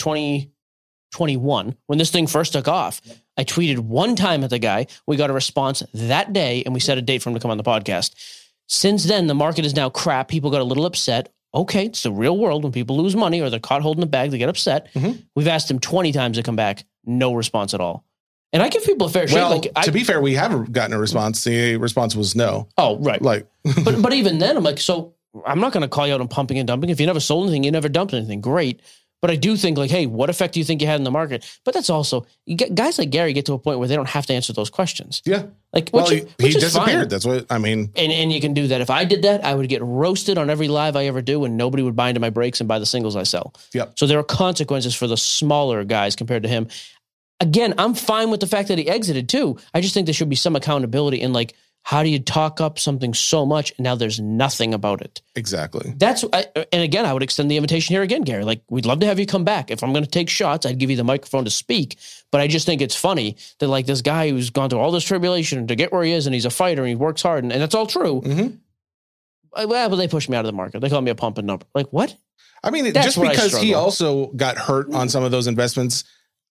2021, when this thing first took off. I tweeted one time at the guy. We got a response that day, and we set a date for him to come on the podcast. Since then, the market is now crap. People got a little upset. Okay, it's the real world. When people lose money or they're caught holding a bag, they get upset. Mm-hmm. We've asked him 20 times to come back. No response at all. And I give people a fair shake. Well, to be fair, we haven't gotten a response. The response was no. Oh, right. but even then, I'm like, so I'm not going to call you out on pumping and dumping. If you never sold anything, you never dumped anything. Great. But I do think, like, hey, what effect do you think you had in the market? But that's also, guys like Gary get to a point where they don't have to answer those questions. Yeah. Like, he disappeared. Fine. That's what I mean. And you can do that. If I did that, I would get roasted on every live I ever do, and nobody would buy into my breaks and buy the singles I sell. Yep. So there are consequences for the smaller guys compared to him. Again, I'm fine with the fact that he exited too. I just think there should be some accountability in, like, how do you talk up something so much and now there's nothing about it? Exactly. And again, I would extend the invitation here again, Gary. Like, we'd love to have you come back. If I'm going to take shots, I'd give you the microphone to speak. But I just think it's funny that, like, this guy who's gone through all this tribulation to get where he is, and he's a fighter and he works hard, and that's all true. Mm-hmm. Well, but they pushed me out of the market. They call me a pump and dump. Like, what? I mean, just because he also got hurt on some of those investments,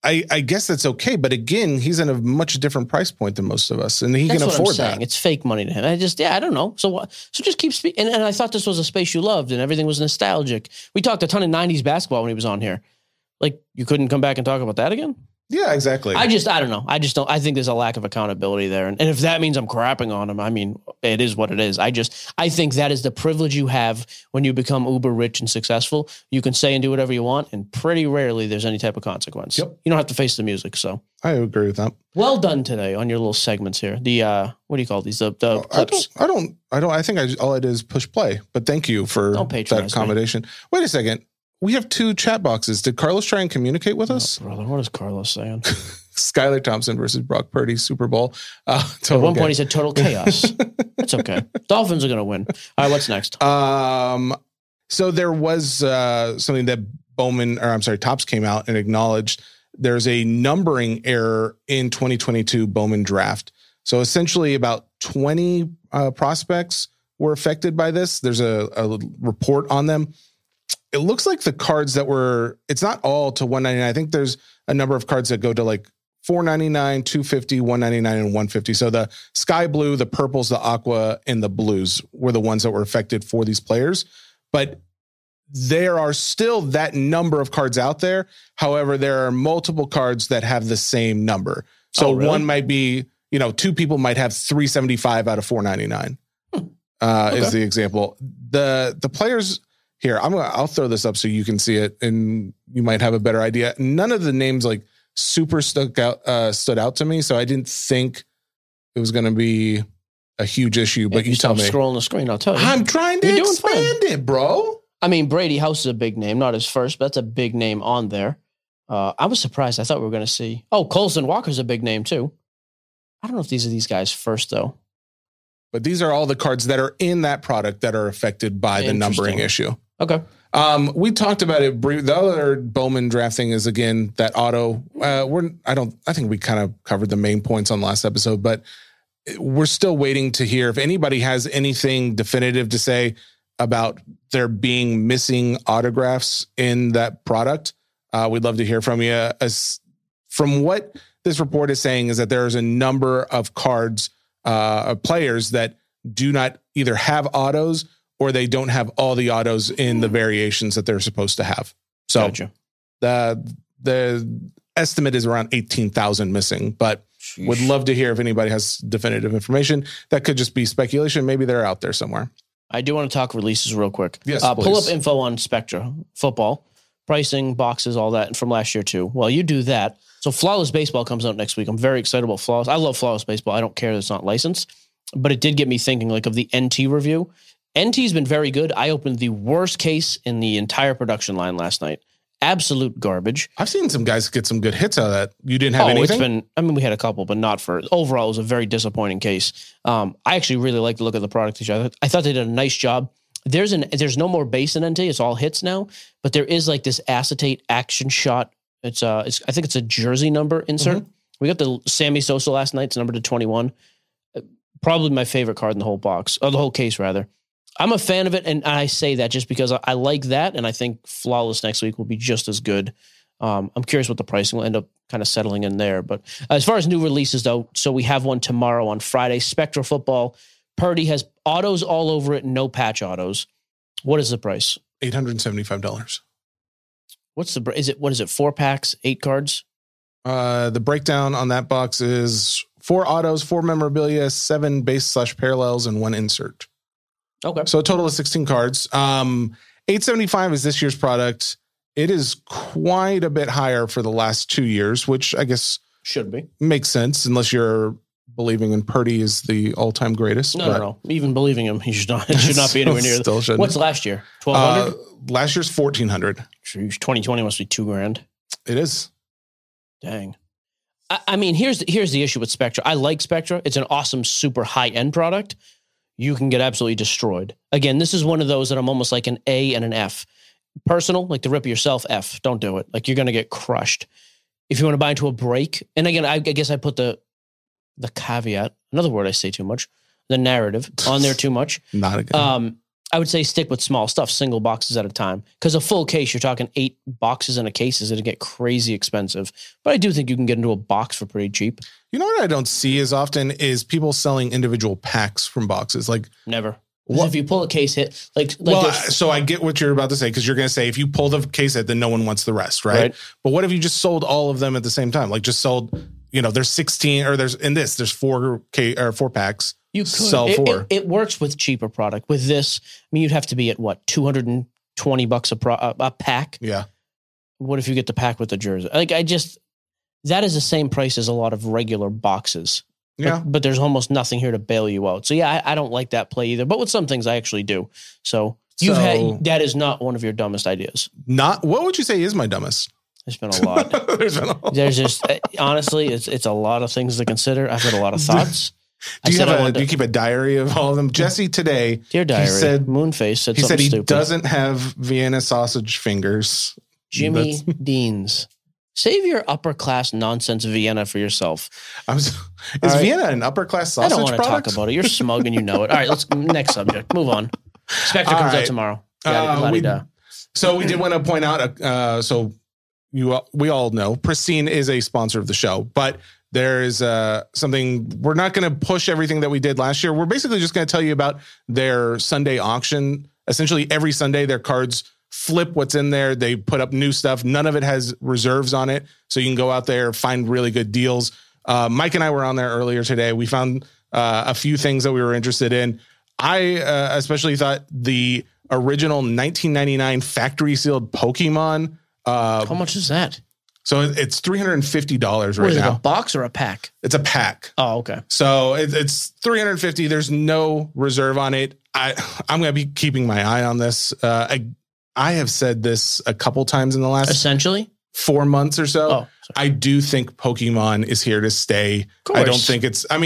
I guess that's okay. But again, he's in a much different price point than most of us, and he can afford that. It's fake money to him. I don't know. So just keep speaking. And I thought this was a space you loved, and everything was nostalgic. We talked a ton of 90s basketball when he was on here. Like, you couldn't come back and talk about that again? Yeah, exactly. I don't know. I think there's a lack of accountability there. And if that means I'm crapping on him, I mean, it is what it is. I think that is the privilege you have when you become uber rich and successful. You can say and do whatever you want, and pretty rarely there's any type of consequence. Yep. You don't have to face the music. So I agree with that. Well done today on your little segments here. The what do you call these? The clips. I don't. I think all I did is push play. But thank you for that accommodation. Wait a second. We have 2 chat boxes. Did Carlos try and communicate with us? Brother, what is Carlos saying? Skylar Thompson versus Brock Purdy, Super Bowl. At one point, he said total chaos. That's okay. Dolphins are going to win. All right, what's next? So there was something that Topps came out and acknowledged. There's a numbering error in 2022 Bowman draft. So essentially about 20 prospects were affected by this. There's a report on them. it looks like the cards that it's not all to $199. I think there's a number of cards that go to like $499, $250, $199, and $150. So the sky blue, the purples, the aqua, and the blues were the ones that were affected for these players. But there are still that number of cards out there. However, there are multiple cards that have the same number. So one might be, two people might have 375 out of 499 is the example. The players here, I'll throw this up so you can see it and you might have a better idea. None of the names like super stood out to me. So I didn't think it was going to be a huge issue, but you tell me. Scrolling the screen, I'll tell you. I'm trying to expand it, bro. I mean, Brady House is a big name, not his first, but that's a big name on there. I was surprised. I thought we were going to see. Oh, Colson Walker's a big name too. I don't know if these are these guys first though. But these are all the cards that are in that product that are affected by the numbering issue. Okay. We talked about it. The other Bowman draft thing is again that auto. I think we kind of covered the main points on the last episode, but we're still waiting to hear if anybody has anything definitive to say about there being missing autographs in that product. We'd love to hear from you. From what this report is saying is that there is a number of cards, of players that do not either have autos or they don't have all the autos in the variations that they're supposed to have. So the estimate is around 18,000 missing, but would love to hear if anybody has definitive information. That could just be speculation. Maybe they're out there somewhere. I do want to talk releases real quick. Yes, pull up info on Spectra football, pricing, boxes, all that from last year too. Well, you do that. So Flawless Baseball comes out next week. I'm very excited about Flawless. I love Flawless Baseball. I don't care that it's not licensed, but it did get me thinking like of the NT review. NT's been very good. I opened the worst case in the entire production line last night. Absolute garbage. I've seen some guys get some good hits out of that. You didn't have anything? We had a couple, but not for overall. It was a very disappointing case. I actually really like the look of the product. I thought they did a nice job. There's no more base in NT. It's all hits now, but there is like this acetate action shot. I think it's a jersey number insert. Mm-hmm. We got the Sammy Sosa last night. It's numbered to 21. Probably my favorite card in the whole box, or the whole case rather. I'm a fan of it, and I say that just because I like that, and I think Flawless next week will be just as good. I'm curious what the pricing will end up kind of settling in there. But as far as new releases, though, so we have one tomorrow on Friday. Spectra Football. Purdy has autos all over it, no patch autos. What is the price? $875. What is it? 4 packs, 8 cards? The breakdown on that box is 4 autos, 4 memorabilia, 7 base/parallels, and 1 insert. Okay. So a total of 16 cards. $875 is this year's product. It is quite a bit higher for the last 2 years, which I guess should be. Makes sense unless you're believing in Purdy is the all-time greatest. No. Even believing him, it should not be anywhere near. Still shouldn't. What's last year? 1,200? Last year's 1,400. 2020 must be $2,000. It is. Dang. I mean, here's the issue with Spectra. I like Spectra. It's an awesome, super high-end product. You can get absolutely destroyed. Again, this is one of those that I'm almost like an A and an F. Personal, like the rip yourself, F. Don't do it. Like you're going to get crushed. If you want to buy into a break, and again, I guess I put the caveat, another word I say too much, the narrative on there too much. Not again. I would say stick with small stuff, single boxes at a time. Because a full case, you're talking 8 boxes in a case, is going to get crazy expensive. But I do think you can get into a box for pretty cheap. You know what I don't see as often is people selling individual packs from boxes. Like never. If you pull a case hit, so I get what you're about to say, because you're going to say if you pull the case hit, then no one wants the rest, right? But what if you just sold all of them at the same time? Like just sold, there's 16 or there's 4 packs. You could sell 4. It works with cheaper product. With this, I mean, you'd have to be at what, $220 a pack. Yeah. What if you get the pack with the jersey? That is the same price as a lot of regular boxes. Yeah. But there's almost nothing here to bail you out. So yeah, I don't like that play either. But with some things I actually do. So that is not one of your dumbest ideas. What would you say is my dumbest? There's been a lot. There's just honestly, it's a lot of things to consider. I've got a lot of thoughts. Do you keep a diary of all of them? Jesse today, dear diary, he said Moonface said he something he stupid. Doesn't have Vienna sausage fingers. Jimmy Deans. Save your upper class nonsense Vienna for yourself. Vienna an upper class sausage product? I don't want to talk about it. You're smug and you know it. All right, let's next subject. Move on. Spectre comes out tomorrow. So we did want to point out, we all know Pristine is a sponsor of the show, but there is something, we're not going to push everything that we did last year. We're basically just going to tell you about their Sunday auction. Essentially every Sunday, their cards flip what's in there. They put up new stuff. None of it has reserves on it. So you can go out there, find really good deals. Mike and I were on there earlier today. We found a few things that we were interested in. I especially thought the original 1999 factory sealed Pokemon. How much is that? So it's $350 right What is it, now. a box or a pack? It's a pack. Oh, okay. So it's $350. There's no reserve on it. I'm going to be keeping my eye on this. I have said this a couple times in the last essentially 4 months or so. Oh, I do think Pokemon is here to stay. I don't think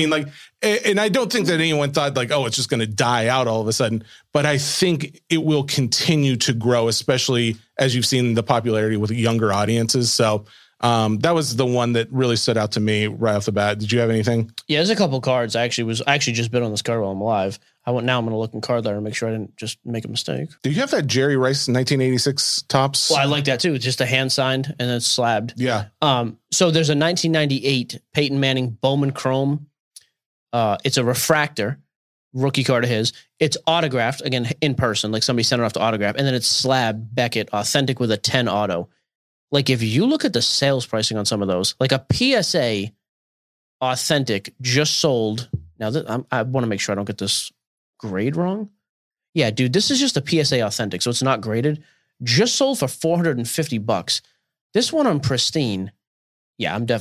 and I don't think that anyone thought like, oh, it's just going to die out all of a sudden. But I think it will continue to grow, especially as you've seen the popularity with younger audiences. So that was the one that really stood out to me right off the bat. Did you have anything? Yeah, there's a couple cards. I actually just bid on this card while I'm live. Now I'm going to look in card library and make sure I didn't just make a mistake. Do you have that Jerry Rice 1986 Topps? Well, I like that too. It's just a hand signed and then it's slabbed. Yeah. So there's a 1998 Peyton Manning Bowman Chrome. It's a refractor rookie card of his. It's autographed again in person, like somebody sent it off to autograph, and then it's slabbed Beckett authentic with a 10 auto. Like if you look at the sales pricing on some of those, like a PSA authentic just sold. Now I want to make sure I don't get this grade wrong. Yeah, dude, this is just a PSA authentic, so it's not graded. Just sold for $450. This one on Pristine. Yeah, it's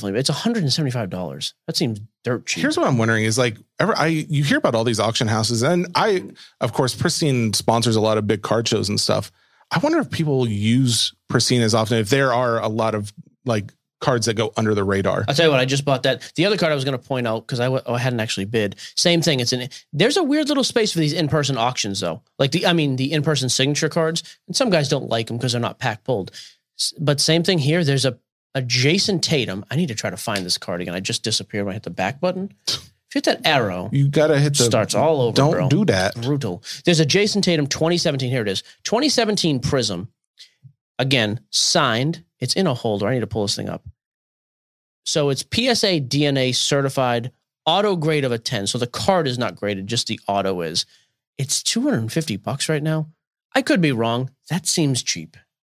$175. That seems dirt cheap. Here's what I'm wondering is like, you hear about all these auction houses, and of course, Pristine sponsors a lot of big card shows and stuff. I wonder if people use Pristine as often, if there are a lot of like cards that go under the radar. I'll tell you what, I just bought that. The other card I was going to point out, because I hadn't actually bid. Same thing. There's a weird little space for these in-person auctions though. Like the in-person signature cards, and some guys don't like them because they're not pack pulled. But same thing here. There's a Jason Tatum. I need to try to find this card again. I just disappeared when I hit the back button. If you hit that arrow, you got to hit starts all over. Don't do that. Brutal. There's a Jason Tatum 2017. Here it is. 2017 Prism. Again, signed. It's in a holder. I need to pull this thing up. So it's PSA DNA certified, auto grade of a 10. So the card is not graded, just the auto is. It's $250 right now. I could be wrong. That seems cheap.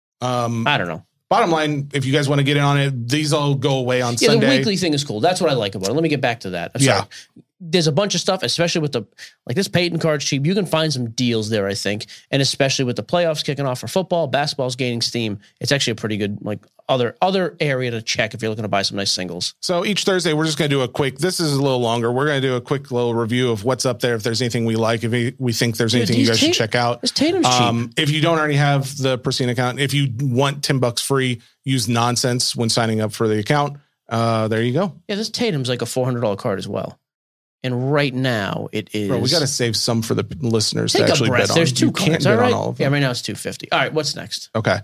I don't know. Bottom line, if you guys want to get in on it, these all go away on Sunday. The weekly thing is cool. That's what I like about it. Let me get back to that. Yeah. There's a bunch of stuff, especially with this Peyton card's cheap. You can find some deals there, I think. And especially with the playoffs kicking off for football, basketball's gaining steam. It's actually a pretty good, other area to check if you're looking to buy some nice singles. So each Thursday, we're just going to do this is a little longer. We're going to do a quick little review of what's up there. If there's anything we like, if we think there's anything you guys should check out. This Tatum's cheap. If you don't already have the Pristine account, if you want $10 free, use Nonsense when signing up for the account. There you go. Yeah, this Tatum's like a $400 card as well. And right now it is. Bro, we got to save some for the listeners to actually bet on. There's two cards. Can't bet on all of them. Yeah, right now it's $250. All right, what's next? Okay.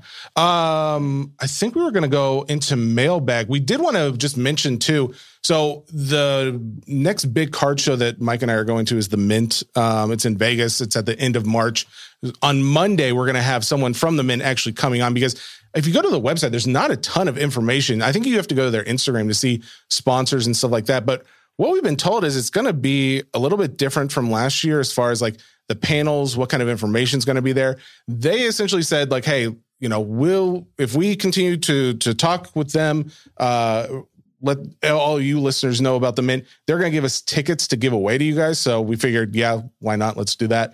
I think we were going to go into mailbag. We did want to just mention too. So the next big card show that Mike and I are going to is the Mint. It's in Vegas. It's at the end of March. On Monday, we're going to have someone from the Mint actually coming on, because if you go to the website, there's not a ton of information. I think you have to go to their Instagram to see sponsors and stuff like that. But what we've been told is it's going to be a little bit different from last year as far as like the panels, what kind of information is going to be there. They essentially said like, hey, if we continue to talk with them, let all you listeners know about the Mint. They're going to give us tickets to give away to you guys. So we figured, yeah, why not? Let's do that.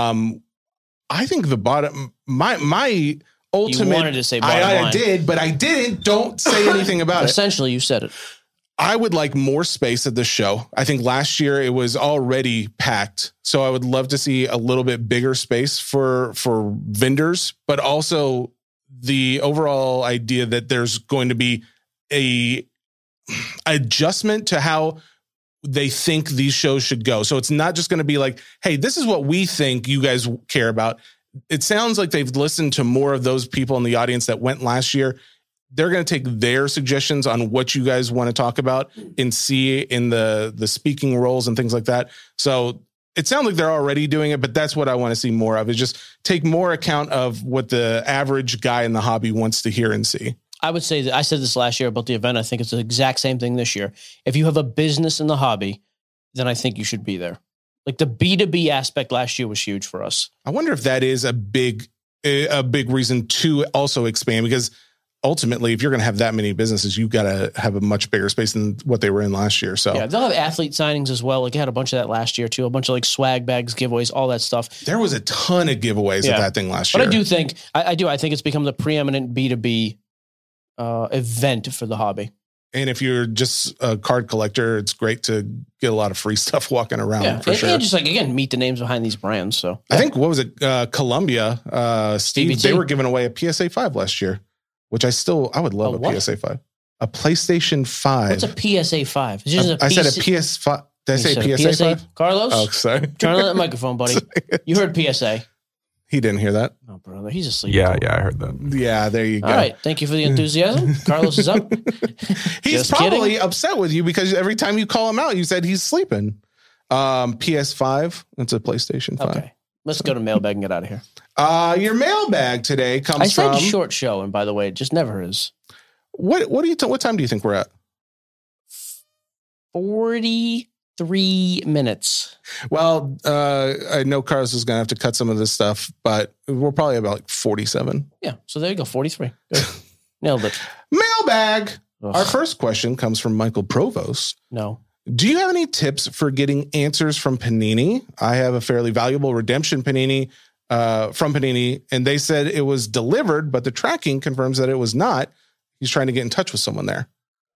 I think the bottom, my ultimate, you wanted to say bottom line. I did, but I didn't. Don't say anything about it. Essentially, you said it. I would like more space at the show. I think last year it was already packed. So I would love to see a little bit bigger space for vendors, but also the overall idea that there's going to be a adjustment to how they think these shows should go. So it's not just going to be like, hey, this is what we think you guys care about. It sounds like they've listened to more of those people in the audience that went last year. They're going to take their suggestions on what you guys want to talk about and see in the speaking roles and things like that. So it sounds like they're already doing it, but that's what I want to see more of, is just take more account of what the average guy in the hobby wants to hear and see. I would say that I said this last year about the event. I think it's the exact same thing this year. If you have a business in the hobby, then I think you should be there. Like the B2B aspect last year was huge for us. I wonder if that is a big reason to also expand, because ultimately, if you're going to have that many businesses, you've got to have a much bigger space than what they were in last year. So yeah, they'll have athlete signings as well. Like I had a bunch of that last year too. A bunch of like swag bags, giveaways, all that stuff. There was a ton of giveaways at that thing last year. But I do think, I think it's become the preeminent B2B event for the hobby. And if you're just a card collector, it's great to get a lot of free stuff walking around for sure. And just like, again, meet the names behind these brands. So I think, what was it? Columbia, Steve, BBT. They were giving away a PSA 5 last year, which I would love a PSA 5. A PlayStation 5. What's a PSA 5? It's just I said a PS5. Did I say PSA 5? Carlos? Oh, sorry. Turn on that microphone, buddy. You heard PSA. He didn't hear that. Oh, brother. He's asleep. Yeah, I heard that. Yeah, there you go. All right. Thank you for the enthusiasm. Carlos is up. He's probably upset with you because every time you call him out, you said he's sleeping. PS5. It's a PlayStation 5. Okay. Let's go to mailbag and get out of here. Your mailbag today comes from... I said short show, and by the way, it just never is. What time do you think we're at? 43 minutes. Well, I know Carlos is going to have to cut some of this stuff, but we're probably about like 47. Yeah. So there you go. 43. Good. Nailed it. Mailbag. Ugh. Our first question comes from Michael Provost. No. Do you have any tips for getting answers from Panini? I have a fairly valuable redemption Panini from Panini, and they said it was delivered, but the tracking confirms that it was not. He's trying to get in touch with someone there.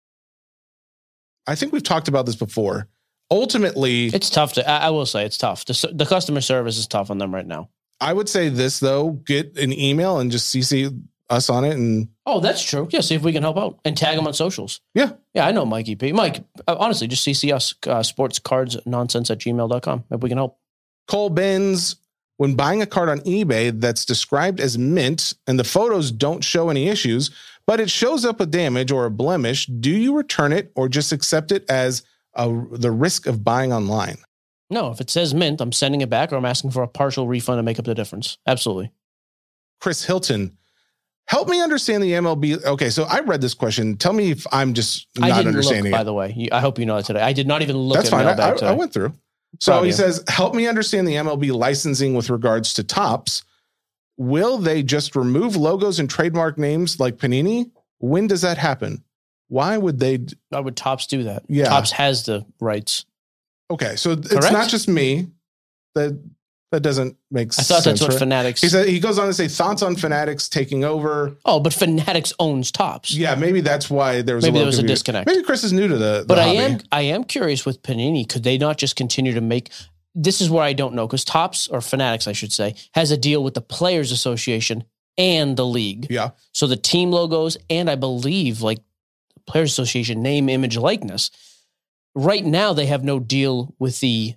I think we've talked about this before. Ultimately, it's tough I will say it's tough. The customer service is tough on them right now. I would say this, though, get an email and just CC us on it. And oh, that's true. Yeah, see if we can help out and tag them on socials. Yeah. Yeah, I know Mikey P. Mike, honestly, just CC us, sportscardsnonsense@gmail.com if we can help. Cole Benz, when buying a card on eBay that's described as mint and the photos don't show any issues, but it shows up a damage or a blemish, do you return it or just accept it as the risk of buying online? No, if it says mint, I'm sending it back or I'm asking for a partial refund to make up the difference. Absolutely. Chris Hilton, help me understand the MLB. Okay, so I read this question. Tell me if I'm just not understanding it. By the way, I hope you know that today. I did not even look. That's at fine. mailbag today. I went through. So he says, help me understand the MLB licensing with regards to Topps. Will they just remove logos and trademark names like Panini? When does that happen? Why would they? Why would Topps do that? Yeah. Topps has the rights. Okay, so it's not just me. That doesn't make sense. I thought that's what Fanatics... He goes on to say, thoughts on Fanatics taking over. Oh, but Fanatics owns Topps. Yeah, maybe that's why there was a disconnect. Maybe Chris is new to the But hobby. I am curious with Panini. Could they not just continue to make... This is where I don't know, because Topps, or Fanatics, I should say, has a deal with the Players Association and the league. Yeah. So the team logos and I believe like the Players Association name, image, likeness. Right now, they have no deal with the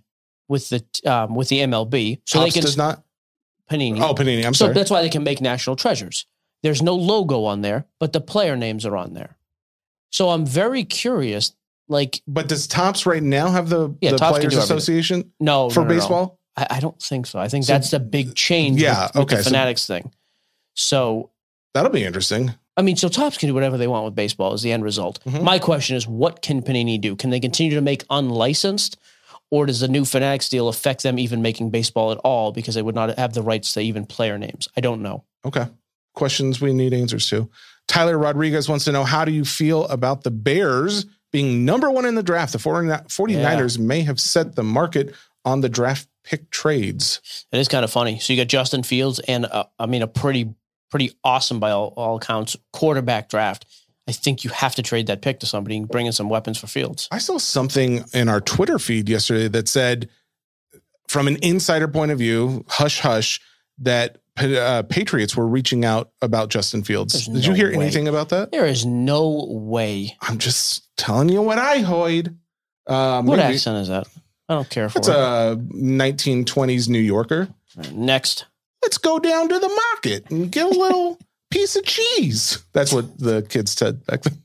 MLB. So Topps they can does not. Panini. Oh, Panini. I'm sorry. So that's why they can make National Treasures. There's no logo on there, but the player names are on there. So I'm very curious. But does Topps right now have the Players Association? No, for baseball. I don't think so. I think that's the big change. With the Fanatics thing. So that'll be interesting. I mean, so Topps can do whatever they want with baseball is the end result. Mm-hmm. My question is, what can Panini do? Can they continue to make unlicensed, or does the new Fanatics deal affect them even making baseball at all because they would not have the rights to even player names? I don't know. Okay. Questions we need answers to. Tyler Rodriguez wants to know, how do you feel about the Bears being number one in the draft? The 49ers may have set the market on the draft pick trades. It is kind of funny. So you got Justin Fields and a pretty awesome by all accounts quarterback draft. I think you have to trade that pick to somebody and bring in some weapons for Fields. I saw something in our Twitter feed yesterday that said, from an insider point of view, hush hush, that Patriots were reaching out about Justin Fields. Did you hear anything about that? There is no way. I'm just telling you what I heard. What accent is that? I don't care for it. It's a 1920s New Yorker. Next. Let's go down to the market and get a little piece of cheese. That's what the kids said back then.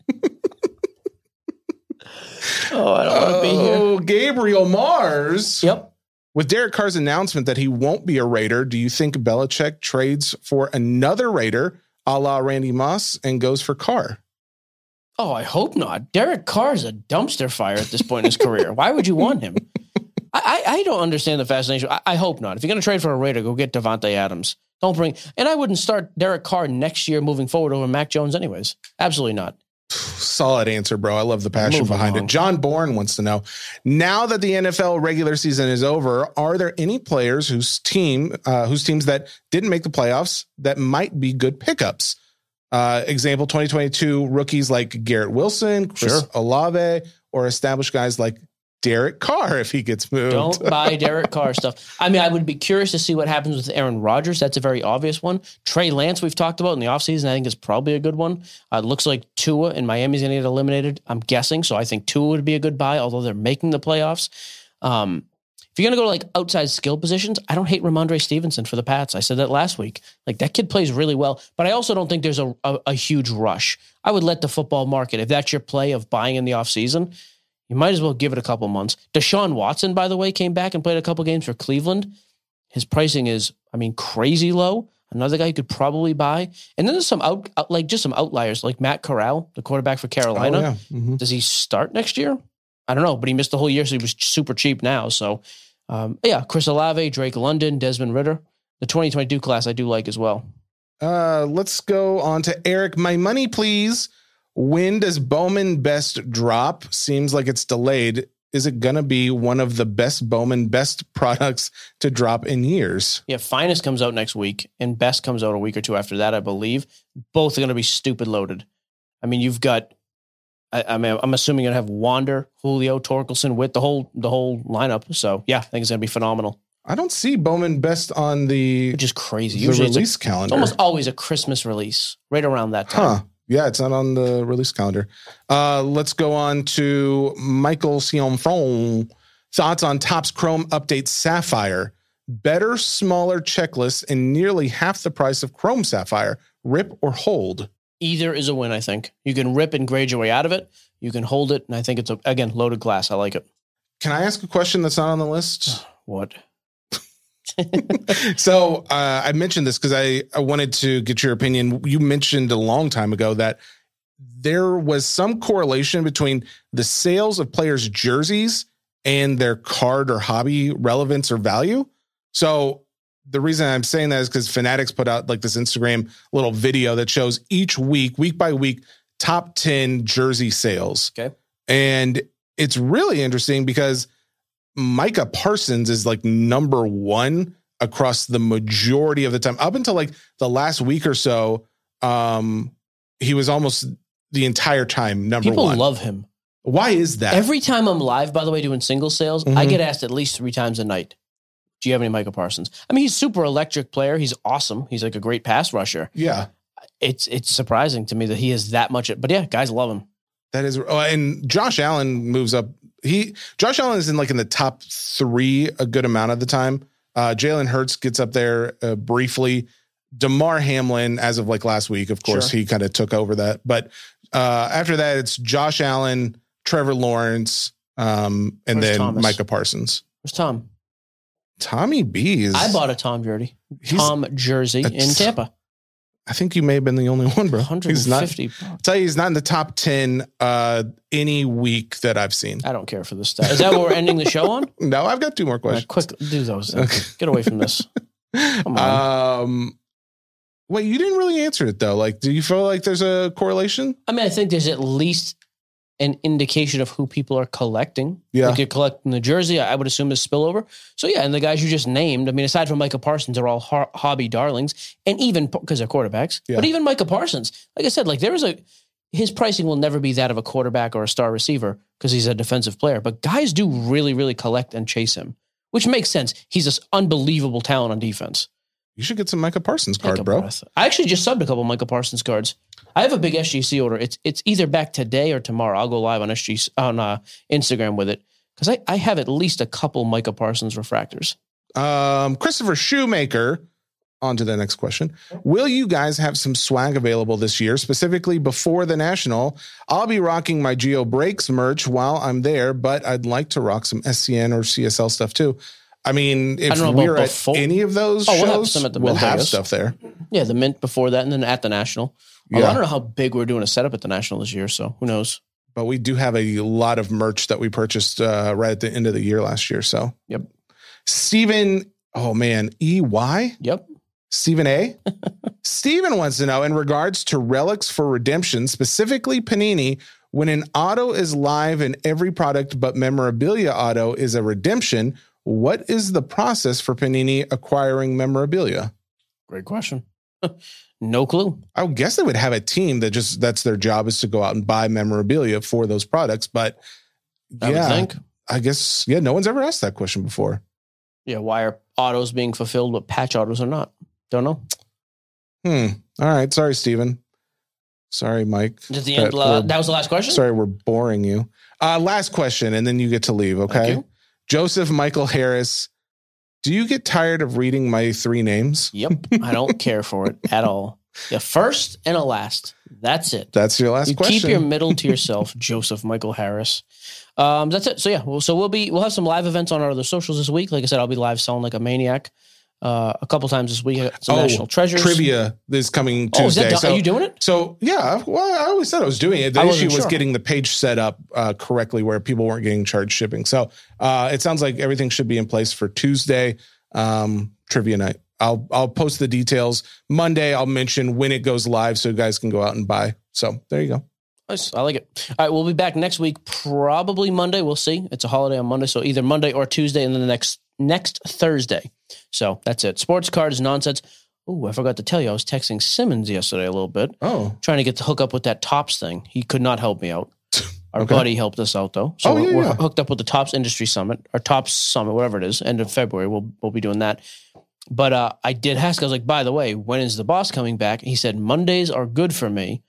Oh, I don't want to be here. Gabriel Mars. Yep. With Derek Carr's announcement that he won't be a Raider, do you think Belichick trades for another Raider a la Randy Moss and goes for Carr? Oh, I hope not. Derek Carr is a dumpster fire at this point in his career. Why would you want him? I don't understand the fascination. I hope not. If you're going to trade for a Raider, go get Devontae Adams. And I wouldn't start Derek Carr next year moving forward over Mac Jones anyways. Absolutely not. Solid answer, bro. I love the passion behind it. John Bourne wants to know, now that the NFL regular season is over, are there any players whose teams that didn't make the playoffs that might be good pickups? Example, 2022 rookies like Garrett Wilson, Chris Olave, or established guys like Derek Carr if he gets moved. Don't buy Derek Carr stuff. I mean, I would be curious to see what happens with Aaron Rodgers. That's a very obvious one. Trey Lance, we've talked about in the offseason, I think is probably a good one. It looks like Tua in Miami's going to get eliminated, I'm guessing. So I think Tua would be a good buy, although they're making the playoffs. If you're going to go to like outside skill positions, I don't hate Ramondre Stevenson for the Pats. I said that last week. Like that kid plays really well, but I also don't think there's a huge rush. I would let the football market, if that's your play of buying in the offseason, you might as well give it a couple months. Deshaun Watson, by the way, came back and played a couple games for Cleveland. His pricing is, crazy low. Another guy you could probably buy. And then there's some some outliers like Matt Corral, the quarterback for Carolina. Oh, yeah. Mm-hmm. Does he start next year? I don't know, but he missed the whole year, so he was super cheap now. So, Chris Olave, Drake London, Desmond Ridder. The 2022 class I do like as well. Let's go on to Eric. My money, please. When does Bowman Best drop? Seems like it's delayed. Is it going to be one of the best Bowman Best products to drop in years? Yeah, Finest comes out next week, and Best comes out a week or two after that, I believe. Both are going to be stupid loaded. I mean, you've got, I'm assuming you're going to have Wander, Julio, Torkelson, Witt, the whole lineup. So, yeah, I think it's going to be phenomenal. I don't see Bowman Best on which is crazy. Usually release calendar. It's almost always a Christmas release, right around that time. Huh. Yeah, it's not on the release calendar. Let's go on to Michael Sionfron. Thoughts on Topps Chrome Update Sapphire. Better, smaller checklist and nearly half the price of Chrome Sapphire. Rip or hold? Either is a win, I think. You can rip and grade your way out of it. You can hold it, and I think it's, again, loaded glass. I like it. Can I ask a question that's not on the list? What? So I mentioned this because I wanted to get your opinion. You mentioned a long time ago that there was some correlation between the sales of players' jerseys and their card or hobby relevance or value. So the reason I'm saying that is because Fanatics put out like this Instagram little video that shows each week by week, top 10 jersey sales. Okay. And it's really interesting because Micah Parsons is like number one across the majority of the time. Up until like the last week or so, he was almost the entire time number one. People love him. Why is that? Every time I'm live, by the way, doing single sales, I get asked at least 3 times a night, do you have any Micah Parsons? I mean, he's a super electric player. He's awesome. He's like a great pass rusher. Yeah. It's surprising to me that he has that much. But yeah, guys love him. That is. And Josh Allen moves up. Josh Allen is in the top 3 a good amount of the time. Jalen Hurts gets up there briefly. DeMar Hamlin, as of like last week, of course, he kind of took over that. But after that, it's Josh Allen, Trevor Lawrence, and then Thomas? Micah Parsons. Where's Tom? Tommy B is. I bought a Tom jersey in Tampa. I think you may have been the only one, bro. 150. I'll tell you, he's not in the top 10 any week that I've seen. I don't care for this stuff. Is that what we're ending the show on? No, I've got 2 more questions. Quick, do those. Okay. Get away from this. Come on. Wait, you didn't really answer it, though. Like, do you feel like there's a correlation? I mean, I think there's at least an indication of who people are collecting. Yeah. Like you're collecting the jersey, I would assume is spillover. So yeah, and the guys you just named, I mean, aside from Micah Parsons, they're all hobby darlings, and even because they're quarterbacks, but even Micah Parsons, like I said, like his pricing will never be that of a quarterback or a star receiver because he's a defensive player, but guys do really, really collect and chase him, which makes sense. He's an unbelievable talent on defense. You should get some Micah Parsons card, bro. I actually just subbed a couple Micah Parsons cards. I have a big SGC order. It's either back today or tomorrow. I'll go live on Instagram with it because I have at least a couple Micah Parsons refractors. Christopher Shoemaker, on to the next question. Will you guys have some swag available this year, specifically before the National? I'll be rocking my Geo Breaks merch while I'm there, but I'd like to rock some SCN or CSL stuff too. I mean, if don't know we're about at before. any of those We'll have shows, some at the we'll Mint, I have guess. stuff there. Yeah, the Mint before that, and then at the National. Although Yeah. I don't know how big we're doing a setup at the National this year, so who knows? But we do have a lot of merch that we purchased right at the end of the year last year. So, Yep. Steven, oh man, EY? Yep. Stephen A. Steven wants to know, in regards to relics for redemption, specifically Panini, when an auto is live in every product but memorabilia auto is a redemption, what is the process for Panini acquiring memorabilia? Great question. No clue. I would guess they would have a team that's their job is to go out and buy memorabilia for those products. But I would think. I guess, no one's ever asked that question before. Yeah, why are autos being fulfilled but patch autos are not? Don't know. All right. Sorry, Steven. Sorry, Mike. Is the end, that was the last question? Sorry, we're boring you. Last question, and then you get to leave, okay? Thank you. Joseph Michael Harris, do you get tired of reading my 3 names? Yep. I don't care for it at all. Yeah, first and a last. That's it. That's your last question. Keep your middle to yourself, Joseph Michael Harris. That's it. So yeah, so we'll have some live events on our other socials this week. Like I said, I'll be live selling like a maniac a couple times this week. Some National Treasures. Trivia is coming Tuesday. Oh, is that done? Are you doing it? So yeah, well, I always said I was doing it. The issue was getting the page set up correctly where people weren't getting charged shipping. So it sounds like everything should be in place for Tuesday trivia night. I'll post the details. Monday, I'll mention when it goes live so you guys can go out and buy. So there you go. Nice. I like it. All right, we'll be back next week, probably Monday. We'll see. It's a holiday on Monday, so either Monday or Tuesday, and then the next Thursday. So that's it. Sports cards, nonsense. Oh, I forgot to tell you, I was texting Simmons yesterday a little bit. Oh. Trying to get to hook up with that Tops thing. He could not help me out. Our buddy helped us out, though. So we're hooked up with the Tops Industry Summit, or Tops Summit, whatever it is, end of February. We'll be doing that. But I did ask, I was like, by the way, when is the boss coming back? He said, Mondays are good for me.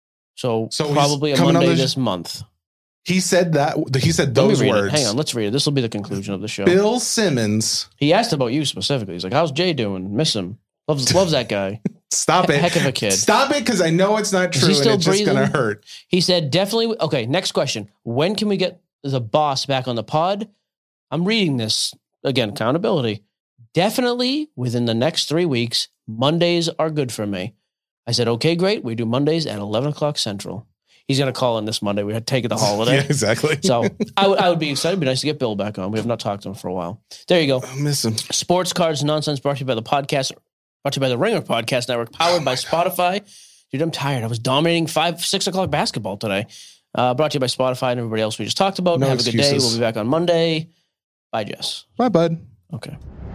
So probably a Monday this month. He said that. He said those words. Hang on, let's read it. This will be the conclusion of the show. Bill Simmons. He asked about you specifically. He's like, how's Jay doing? Miss him. Loves that guy. Stop it. Heck of a kid. Stop it, because I know it's not true and it's just going to hurt. He said, definitely. Okay, next question. When can we get the boss back on the pod? I'm reading this. Again, accountability. Definitely within the next 3 weeks, Mondays are good for me. I said, okay, great. We do Mondays at 11 o'clock Central. He's going to call in this Monday. We had taken the holiday. Yeah, exactly. So I would be excited. It'd be nice to get Bill back on. We have not talked to him for a while. There you go. I miss him. Sports Cards Nonsense brought to you by the podcast, brought to you by the Ringer Podcast Network, powered by Spotify. Dude, I'm tired. I was dominating 6 o'clock basketball today. Brought to you by Spotify and everybody else we just talked about. Have a good day. We'll be back on Monday. Bye, Jess. Bye, bud. Okay.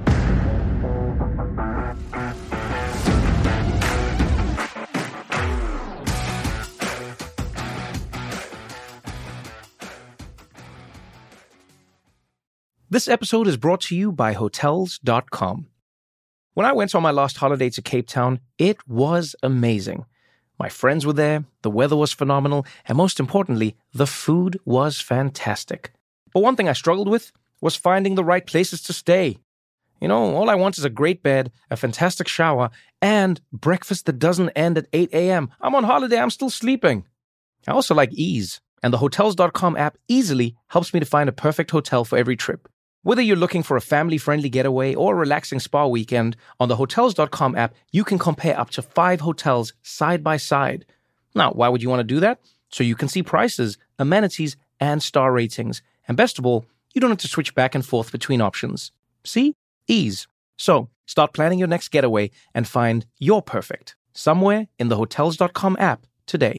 This episode is brought to you by Hotels.com. When I went on my last holiday to Cape Town, it was amazing. My friends were there, the weather was phenomenal, and most importantly, the food was fantastic. But one thing I struggled with was finding the right places to stay. You know, all I want is a great bed, a fantastic shower, and breakfast that doesn't end at 8 a.m. I'm on holiday, I'm still sleeping. I also like ease, and the Hotels.com app easily helps me to find a perfect hotel for every trip. Whether you're looking for a family-friendly getaway or a relaxing spa weekend, on the Hotels.com app, you can compare up to 5 hotels side by side. Now, why would you want to do that? So you can see prices, amenities, and star ratings. And best of all, you don't have to switch back and forth between options. See? Ease. So, start planning your next getaway and find your perfect somewhere in the Hotels.com app today.